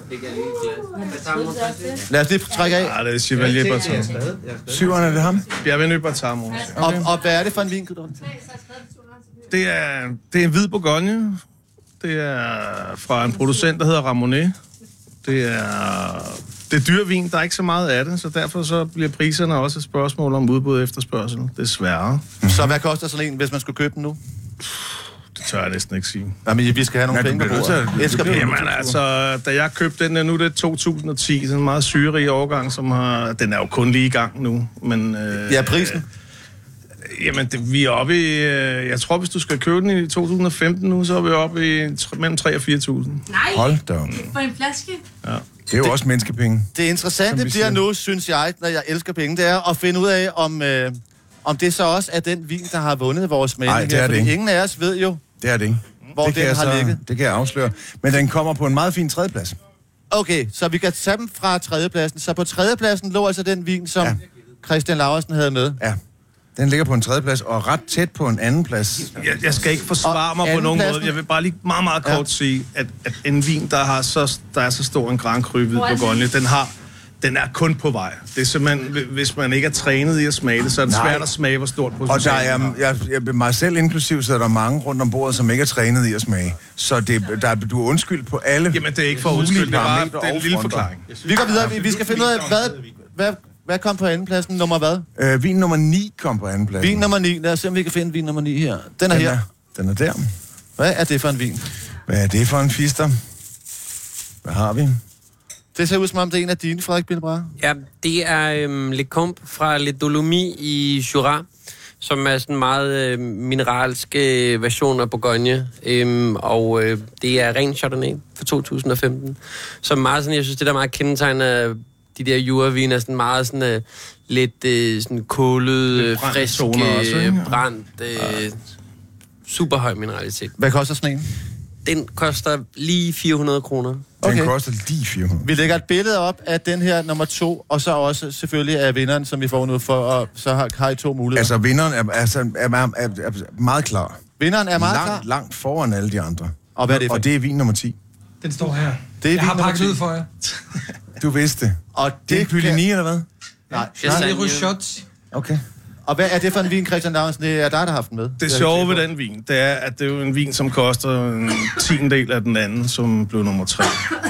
Lad os lige trække af. Ja, det er Chevalier Bartholomew. Syveren, er det ham? Bienvenue Bartholomew. Og, og hvad er det for en vin, kan du? Det er, det er en hvid Bourgogne. Det er fra en producent, der hedder Ramonet. Det er... Det er dyrvin, der er ikke så meget af det, så derfor så bliver priserne også et spørgsmål om udbud og efterspørgsel. Desværre. Mm-hmm. Så hvad koster sådan en, hvis man skulle købe den nu? Det tør jeg næsten ikke sige. Jamen, vi skal have nogle Nej, penge på bordet. Elsker penge. Jamen altså, da jeg købte den, nu er det to tusind og ti, sådan en meget syrerig årgang, som har... Den er jo kun lige i gang nu, men... Øh, ja, prisen? Jamen, det, vi er oppe i... Øh, jeg tror, hvis du skal købe den i to tusind og femten nu, så er vi oppe i mellem tre og fire tusind. Nej! Hold da op. For en flaske? Ja. Det er jo det, også menneskepenge. Det interessante bliver nu, synes jeg, når jeg elsker penge, det er at finde ud af, om, øh, om det så også er den vin, der har vundet vores mening. Nej, det er det ikke. Ingen af os ved jo, det er det ikke. hvor det den har så, ligget. Det kan jeg afsløre. Men den kommer på en meget fin tredjeplads. Okay, så vi kan tage dem fra tredjepladsen. Så på tredjepladsen lå altså den vin, som ja. Christian Lauritsen havde med. Ja. Den ligger på en tredjeplads, og ret tæt på en anden plads. Jeg, jeg skal ikke forsvare mig på nogen måde. Jeg vil bare lige meget, meget kort ja. sige, at, at en vin, der, har så, der er så stor en Grand Cru hvid Bourgogne, den har... Den er kun på vej. Det er simpelthen, hvis man ikke er trænet i at smage det, så er det Nej. svært at smage, hvor stort potentiale Og der er, jeg, jeg, mig selv inklusiv, så er der mange rundt om bordet, som ikke er trænet i at smage. Så det, der, du er undskyld på alle. Jamen, det er ikke for undskyld, det er bare det er en lille forklaring. Vi går videre. Vi, vi skal finde ud af, hvad, hvad, hvad kom på andenpladsen? Nummer hvad? Øh, vin nummer ni kom på andenpladsen. Vin nummer ni. Lad os se, om vi kan finde vin nummer ni her. Den er den her. Er, den er der. Hvad er det for en vin? Hvad er det for en fister? Hvad har vi? Det ser ud som om, det er en af dine, Frederik Billebra. Ja, det er øhm, Le Comte fra Le Dolomis i Jura, som er sådan en meget øh, mineralsk øh, version af Bourgogne. Øhm, og øh, det er ren Chardonnay for to tusind og femten. Som meget sådan, jeg synes, det der meget kendetegner de der Jura-vin er sådan meget sådan øh, lidt øh, sådan kålet, øh, frisk, øh, brændt, øh, super høj mineralitet. Hvad koster sådan en? Den koster lige fire hundrede kroner. Okay. Den koster lige fire hundrede. Vi lægger et billede op af den her nummer to, og så også selvfølgelig af vinderen, som vi får nu for, og så har, har I to muligheder. Altså, vinderen er, altså, er, er, er, er meget klar. Vinderen er meget langt, klar? Langt foran alle de andre. Og hvad er det for? Og det er vin nummer ti. Den står her. Det er jeg har vin pakket nummer ti. ud for jer. Du vidste. Og det, det er Puligny, kan... eller hvad? Nej. Det er Rouchot. Okay. Og hvad er det for en vin, Christian Laurensen? Det er dig, der har haft den med. Det sjove ved den vin, det er, at det er jo en vin, som koster en tiendedel af den anden, som blev nummer tre.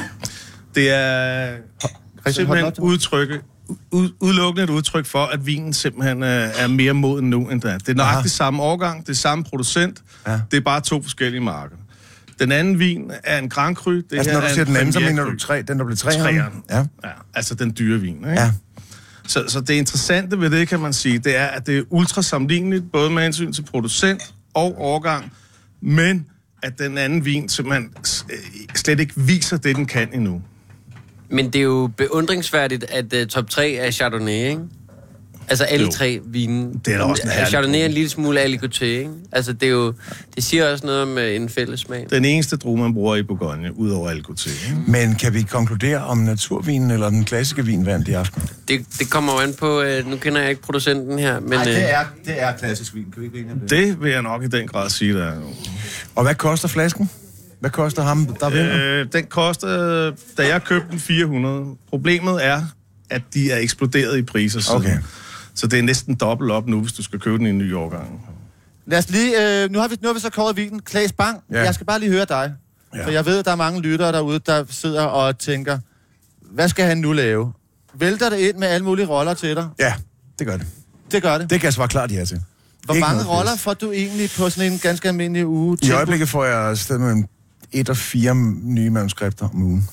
Det er simpelthen udtrykke, ud, udelukkende et udtryk for, at vinen simpelthen er, er mere moden nu end det. Det er nøjagtigt samme årgang, det er samme producent, ja. Det er bare to forskellige marker. Den anden vin er en Grand Cru. Det altså, her når du siger den anden, så mener du tre, den, der blev tre? Ja. ja. Ja, altså den dyre vin, ikke? Ja. Så, så det interessante ved det, kan man sige, det er, at det er ultra sammenligneligt, både med hensyn til producent og årgang, men at den anden vin simpelthen slet ikke viser det, den kan endnu. Men det er jo beundringsværdigt, at uh, top tre er Chardonnay, ikke? Altså alle jo. tre vine. Det er da også en herlig Chardonnay er en lille smule aligoté, ikke? Altså det er jo, det siger også noget om uh, en fælles smag. Den eneste drue, man bruger i Bourgogne, udover aligoté. Men kan vi konkludere, om naturvinen eller den klassiske vin vandt i aften? Det, det kommer jo an på, uh, nu kender jeg ikke producenten her, men... Nej, uh, det er, det er klassisk vin. Kan vi ikke det? Det vil jeg nok i den grad sige, der er. Og hvad koster flasken? Hvad koster ham, der vinder? Øh, den koster, da jeg købte den, fire hundrede. Problemet er, at de er eksploderet i priser siden. Okay. Så det er næsten dobbelt op nu, hvis du skal købe den i en ny årgang. Lad os lige, øh, nu, har vi, nu har vi så kåret vinen. Claes Bang, ja. Jeg skal bare lige høre dig. Ja. For jeg ved, at der er mange lyttere derude, der sidder og tænker, hvad skal han nu lave? Vælter det ind med alle mulige roller til dig? Ja, det gør det. Det gør det? Det kan jeg svare klart ja til. Hvor Ikke mange roller får du egentlig på sådan en ganske almindelig uge? I øjeblikket får jeg sted med et og fire nye manuskripter om ugen.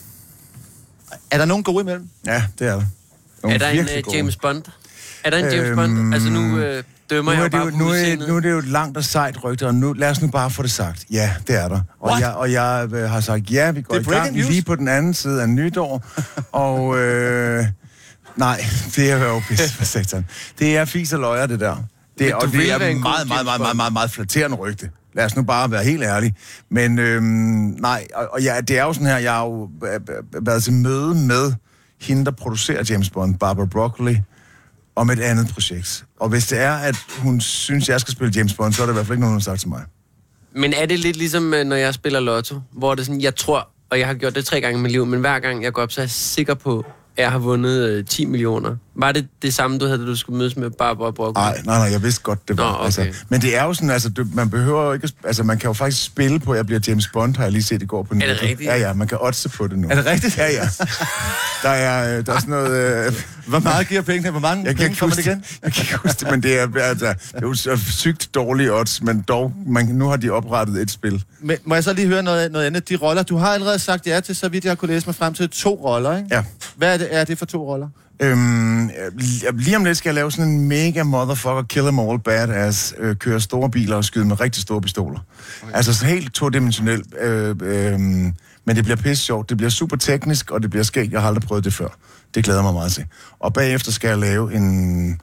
Er der nogen gode imellem? Ja, det er der. Er der en uh, James Bond? Er der en James øhm, Bond? Altså nu øh, dømmer nu jeg er bare jo, på nu, er, udsendet. nu er det jo et langt og sejt rygte, og nu, lad os nu bare få det sagt. Ja, det er der. Og jeg, og jeg øh, har sagt, ja, vi går i gang news. Lige på den anden side af nytår. og øh, nej, det er jo pisse for sektoren. Det er fis og løjer, det der. Det, og det er meget, meget, meget, meget, meget, meget flatterende rygte. Lad os nu bare være helt ærlige. Men øhm, nej, og, og ja, det er jo sådan her, jeg har jo været til møde med hende, der producerer James Bond, Barbara Broccoli, om et andet projekt. Og hvis det er, at hun synes, jeg skal spille James Bond, så er det i hvert fald ikke nogen, hun har sagt til mig. Men er det lidt ligesom, når jeg spiller lotto, hvor det er sådan, jeg tror, og jeg har gjort det tre gange i mit liv, men hver gang jeg går op, så er jeg sikker på, at jeg har vundet øh, ti millioner. Var det det samme, du havde, da du skulle mødes med Barbara Broccoli? Nej, nej, nej, jeg vidste godt, det var. Nå, okay. altså, men det er jo sådan, altså, du, man behøver jo ikke, altså, man kan jo faktisk spille på, at jeg bliver James Bond, har jeg lige set i går på nettet. Er det rigtigt? Ja, ja, man kan oddse på det nu. Er det rigtigt? Ja, ja. Der er, der er sådan noget... Øh, Hvor meget giver pengene? Hvor mange jeg penge kommer det igen? Jeg kan ikke huske det, men det er, altså, det er jo så sygt dårlige odds, men dog, man, nu har de oprettet et spil. Men må jeg så lige høre noget, noget andet? De roller, du har allerede sagt ja til, så vidt jeg har kunne læse mig frem til, to roller, ikke? Ja. Hvad er det, er det for to roller? Øhm, lige om lidt skal jeg lave sådan en mega motherfucker, kill em all badass, øh, køre store biler og skyde med rigtig store pistoler. Okay. Altså sådan helt todimensionelt, øh, øh, men det bliver pisse sjovt, det bliver super teknisk, og det bliver skægt, jeg har aldrig prøvet det før. Det glæder mig meget til. Og bagefter skal jeg lave en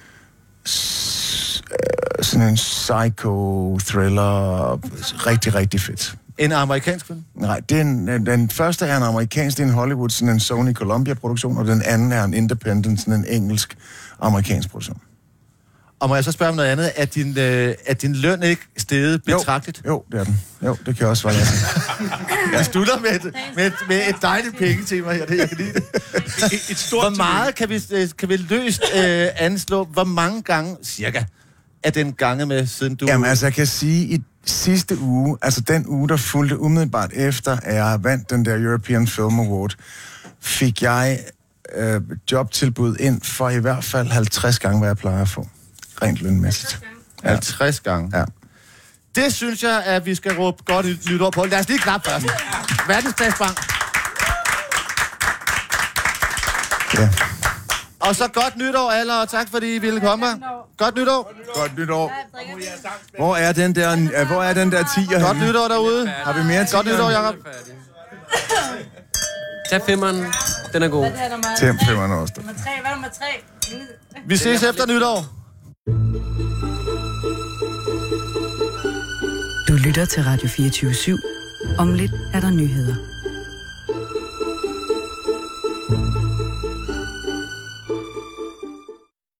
s- øh, sådan en psycho-thriller, rigtig, rigtig fedt. En amerikansk film? Nej, det er en, den første er en amerikansk, det er en Hollywood, sådan en Sony Columbia-produktion, og den anden er en independent, sådan en engelsk-amerikansk produktion. Og må jeg så spørge om noget andet? Er din, øh, er din løn ikke steget betragteligt? Jo, jo, det er den. Jo, det kan også være, jeg Jeg slutter med et, med, et, med et dejligt pengetema her, det jeg kan lide. Et, et stort hvor meget kan vi, kan vi løst øh, anslå, hvor mange gange, cirka, er den gange med, siden du... Jamen altså, jeg kan sige, i sidste uge, altså den uge, der fulgte umiddelbart efter, at jeg vandt den der European Film Award, fik jeg øh, jobtilbud ind for i hvert fald halvtreds gange, hvad jeg plejer at få. Rent lønmæssigt. Ja. halvtreds gange? Ja. Det synes jeg, at vi skal råbe godt nytår på. Lad os lige klappe først. Verdensklasse Bang. Ja. Og så godt nytår, alle, og tak fordi I ville komme. Godt nytår. Godt nytår. Hvor er den der, øh, hvor er den der tiger? Godt nytår derude. Har vi mere tiger? Godt nytår, Jacob. Tag femmeren. Den er god. Tag femmeren også. Nummer tre. Hvad er nummer tre? Vi ses efter nytår. Du lytter til Radio fireogtyve syv. Om lidt er der nyheder.